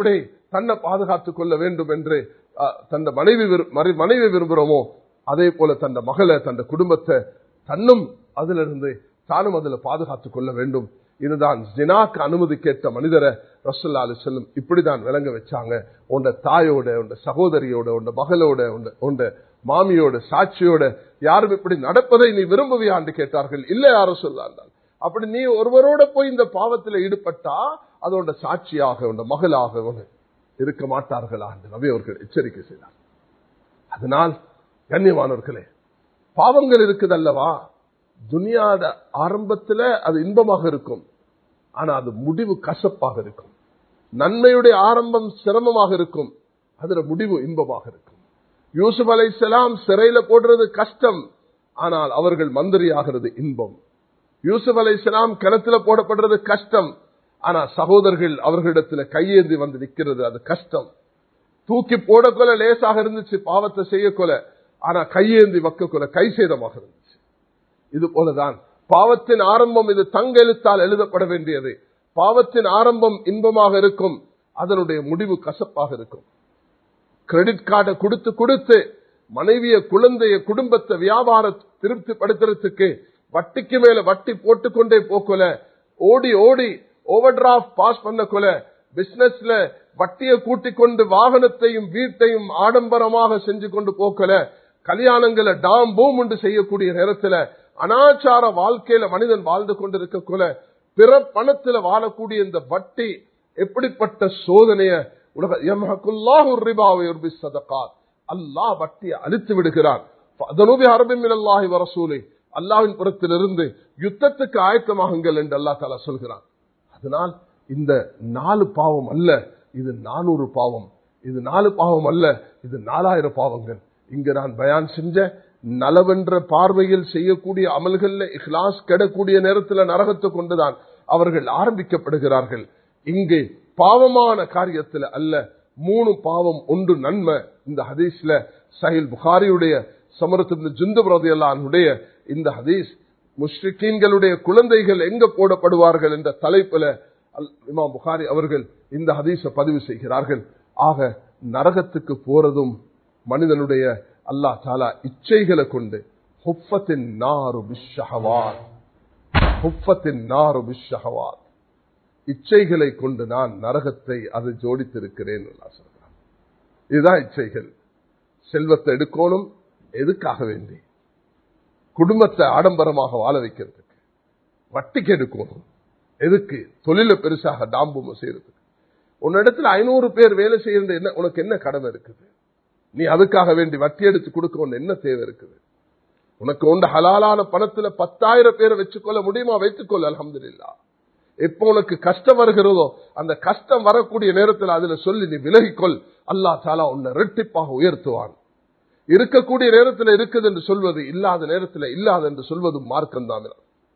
தன்னை பாதுகாத்துக் கொள்ள வேண்டும் என்று தன் மனைவி மனைவி விரும்புகிறோமோ அதே போல தன் மகளை தன் குடும்பத்தை தன்னும் அதிலிருந்து தானும் அதில் பாதுகாத்துக் கொள்ள வேண்டும். இதுதான் ஜினாக்கு அனுமதி கேட்ட மனிதரை ரசூலுல்லாஹி அலைஹி வஸல்லம் இப்படிதான் விளங்க வச்சாங்க. உண்ட தாயோட உண்ட சகோதரியோட உண்ட மகளோட உண்ட மாமியோட சாட்சியோட யாரும் இப்படி நடப்பதை நீ விரும்புவியா என்று கேட்டார்கள். இல்ல யார சொல்லாண்டால் அப்படி நீ ஒருவரோட போய் இந்த பாவத்தில் ஈடுபட்டா அதோட சாட்சியாக உண்ட மகளாக இருக்க மாட்டார்களா என்று நபி அவர்கள் எச்சரிக்கை செய்தார். அதனால் கண்ணியமானவர்களே, பாவங்கள் இருக்குது அல்லவா, துனியாட ஆரம்பத்துல அது இன்பமாக இருக்கும், ஆனா அது முடிவு கசப்பாக இருக்கும். நன்மையுடைய ஆரம்பம் சிரமமாக இருக்கும், அதுல முடிவு இன்பமாக இருக்கும். யூசுப் அலைஹிஸ்ஸலாம் சிறையில போடுறது கஷ்டம், ஆனால் அவர்கள் மந்திரி ஆகிறது இன்பம். யூசுப் அலைஹிஸ்ஸலாம் கிணத்துல போடப்படுறது கஷ்டம், ஆனா சகோதரர்கள் அவர்களிடத்துல கையேந்தி வந்து நிற்கிறது அது கஷ்டம். தூக்கி போடக்கொள்ள லேசாக இருந்துச்சு, பாவத்தை செய்யக்கொள்ள, ஆனா கையேந்தி வக்கக்கொள்ள கை சேதமாக இருந்துச்சு. இது போலதான் பாவத்தின் ஆரம்பம் இது தங்க எழுத்தால் எழுதப்பட வேண்டியது. பாவத்தின் ஆரம்பம் இன்பமாக இருக்கும், அதனுடைய முடிவு கசப்பாக இருக்கும். கிரெடிட் கார்டை கொடுத்து கொடுத்து மனைவிய குழந்தைய குடும்பத்தை வியாபார திருப்தி படுத்துறதுக்கு வட்டிக்கு மேல வட்டி போட்டுக்கொண்டே போக்கொல, ஓடி ஓடி ஓவர் டிராஃப்ட் பாஸ் பண்ண கொல, பிசினஸ்ல வட்டியை கூட்டிக் கொண்டு வாகனத்தையும் வீட்டையும் ஆடம்பரமாக செஞ்சு கொண்டு போக்கல, கல்யாணங்களை டாம் பூம் என்று செய்யக்கூடிய நேரத்தில் அனாச்சார வாழ்க்கையில மனிதன் வாழ்ந்து கொண்டிருக்க கொல, பிற பணத்துல வாழக்கூடிய இந்த வட்டி எப்படிப்பட்ட சோதனைய அல்லாஹ் வட்டியை அழித்து விடுகிறான். அல்லாஹ்வின் புறத்திலிருந்து யுத்தத்துக்கு ஆயத்தமாகுங்கள் என்று அல்லாஹ் தஆலா சொல்கிறான். அதனால் இந்த நாலு பாவம் அல்ல, இது நானூறு பாவம். இது நாலு பாவம் அல்ல, இது நாலாயிரம் பாவங்கள். இங்கு நான் பயான் செஞ்ச நலவென்ற பார்வையில் செய்யக்கூடிய அமல்கள்ல இஹ்லாஸ் கெடக்கூடிய நேரத்தில் நரகத்தை கொண்டுதான் அவர்கள் ஆரம்பிக்கப்படுகிறார்கள். இங்கு பாவமான காரியத்தில் அல்ல, மூணு பாவம் ஒன்று நன்மை. இந்த ஹதீஸ்ல சஹீல் புகாரியுடைய சமரத் இப்னு ஜுந்தப் ரலியல்லாஹு அன்ஹுடைய இந்த ஹதீஸ், முஷ்ரிக்கீன்களுடைய குழந்தைகள் எங்க போடப்படுவார்கள் என்ற தலைப்புல இமாம் புகாரி அவர்கள் இந்த ஹதீஸை பதிவு செய்கிறார்கள். ஆக நரகத்துக்கு போறதும் மனிதனுடைய அல்லாஹ் தஆலா இச்சைகளை கொண்டு ஹுஃபத்தின் நாரு பிஷ்ஷஹவாத், ஹுஃபத்தின் நாரு பிஷ்ஷஹவாத், இச்சைகளை கொண்டு நான் நரகத்தை அது ஜோடித்திருக்கிறேன் சொல்றான். இதுதான் இச்சைகள். செல்வத்தை எடுக்கணும் எதுக்காக வேண்டி? குடும்பத்தை ஆடம்பரமாக வாழ வைக்கிறதுக்கு. வட்டிக்கு எடுக்கணும் எதுக்கு? தொழில பெருசாக டாம்பும் செய்யறதுக்கு. உன்னிடத்துல ஐநூறு பேர் வேலை செய்யறது என்ன, உனக்கு என்ன கடமை இருக்குது? நீ அதுக்காக வேண்டி வட்டி எடுத்து கொடுக்க என்ன தேவை இருக்குது? உனக்கு உண்ட ஹலாலான பணத்துல பத்தாயிரம் பேரை வச்சுக்கொள்ள முடியுமா? வைத்துக்கொள்ள. அல்ஹம்துலில்லாஹ். எப்ப உனக்கு கஷ்டம் வருகிறதோ அந்த கஷ்டம் வரக்கூடிய நேரத்தில் அதுல சொல்லி நீ விலகிக்கொள். அல்லாஹ் தஆலா உன்னை இரட்டிப்பாக உயர்த்துவான். இருக்கக்கூடிய நேரத்தில் இருக்குது என்று சொல்வது, இல்லாத நேரத்தில் இல்லாத என்று சொல்வதும் மார்க்கம் தான்.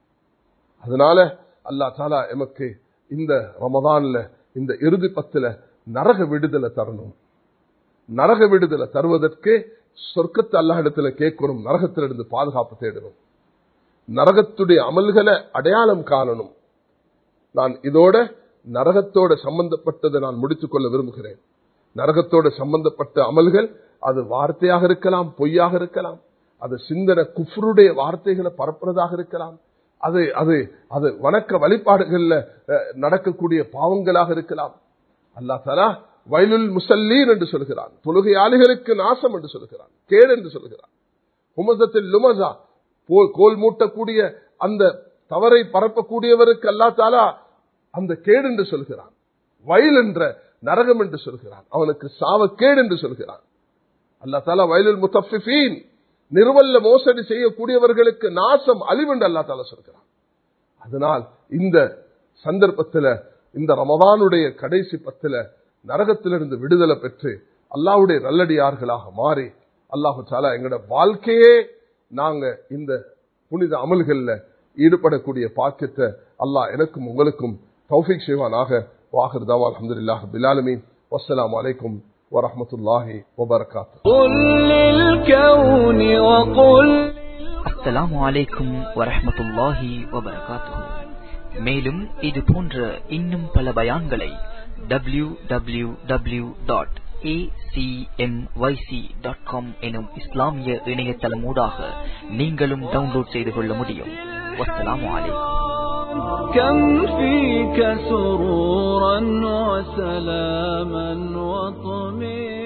அதனால அல்லாஹ் தஆலா எமக்கு இந்த ரமதான்ல இந்த இறுதி பத்துல நரக விடுதலை தரணும். நரக விடுதலை தருவதற்கு சொர்க்கத்தை அல்லாஹ் இடத்துல கேட்கணும், நரகத்திலிருந்து பாதுகாப்பு தேடணும், நரகத்துடைய அமல்களை அடையாளம் காணணும். நான் இதோட நரகத்தோட சம்பந்தப்பட்டதை நான் முடித்துக் கொள்ள விரும்புகிறேன். நரகத்தோட சம்பந்தப்பட்ட அமல்கள் அது வார்த்தையாக இருக்கலாம், பொய்யாக இருக்கலாம், அது சிந்தனை குஃப்ருடைய வார்த்தைகளை பரப்புறதாக இருக்கலாம், அது அது அது வணக்க வழிபாடுகள்ல நடக்கக்கூடிய பாவங்களாக இருக்கலாம். அல்லாஹ் தஆலா வயலுல் முஸல்லீன் என்று சொல்கிறான், தொழுகையாளிகளுக்கு நாசம் என்று சொல்கிறான், கேடு என்று சொல்கிறான். ஹுமஸத்தில் லுமஸா, கோல் மூட்டக்கூடிய அந்த தவறை பரப்பக்கூடியவருக்கு அல்லாஹ் தஆலா அந்த கேடு என்று சொல்கிறான். வயல் என்ற நரகம் என்று சொல்கிறான், அவனுக்கு சாவக்கேடு என்று சொல்கிறான். அல்லாஹ் தஆலா வயலுல் முத்தஃபிஃபீன், நிர்வல்ல மோசடி செய்யக்கூடியவர்களுக்கு நாசம், அழிவு என்று அல்லாஹ் தஆலா சொல்கிறான். அதனால் இந்த சந்தர்ப்பத்தில் இந்த ரமதானுடைய கடைசி பத்துல நரகத்திலிருந்து விடுதலை பெற்று அல்லாஹ்வுடைய நல்லடியார்களாக மாறி அல்லாஹு தஆலா எங்களோட வாழ்க்கையே நாங்க இந்த புனித அமல்கள்ல ஈடுபடக்கூடிய பாக்கியத்தை அல்லாஹ் எனக்கும் உங்களுக்கும் தௌஃபீக் செய்வானாக. வாஹிர் தஅவா அல்ஹம்துலில்லாஹி ரப்பில் ஆலமீன். வஸ்ஸலாமு அலைக்கும் வரஹ்மத்துல்லாஹி வபரகாத்துஹு. அஸ்ஸலாமு அலைக்கும் வரஹ்மத்துல்லாஹி வபரகாத்துஹு. மேலும் இது போன்ற இன்னும் பல பயான்களை W W W dot A C M Y C dot com எனும் இஸ்லாமிய இணையதளமூடாக நீங்களும் டவுன்லோட் செய்து கொள்ள முடியும். வஸ்ஸலாமு அலைக்கும். كم فيك سرورا وسلاما وطمئنا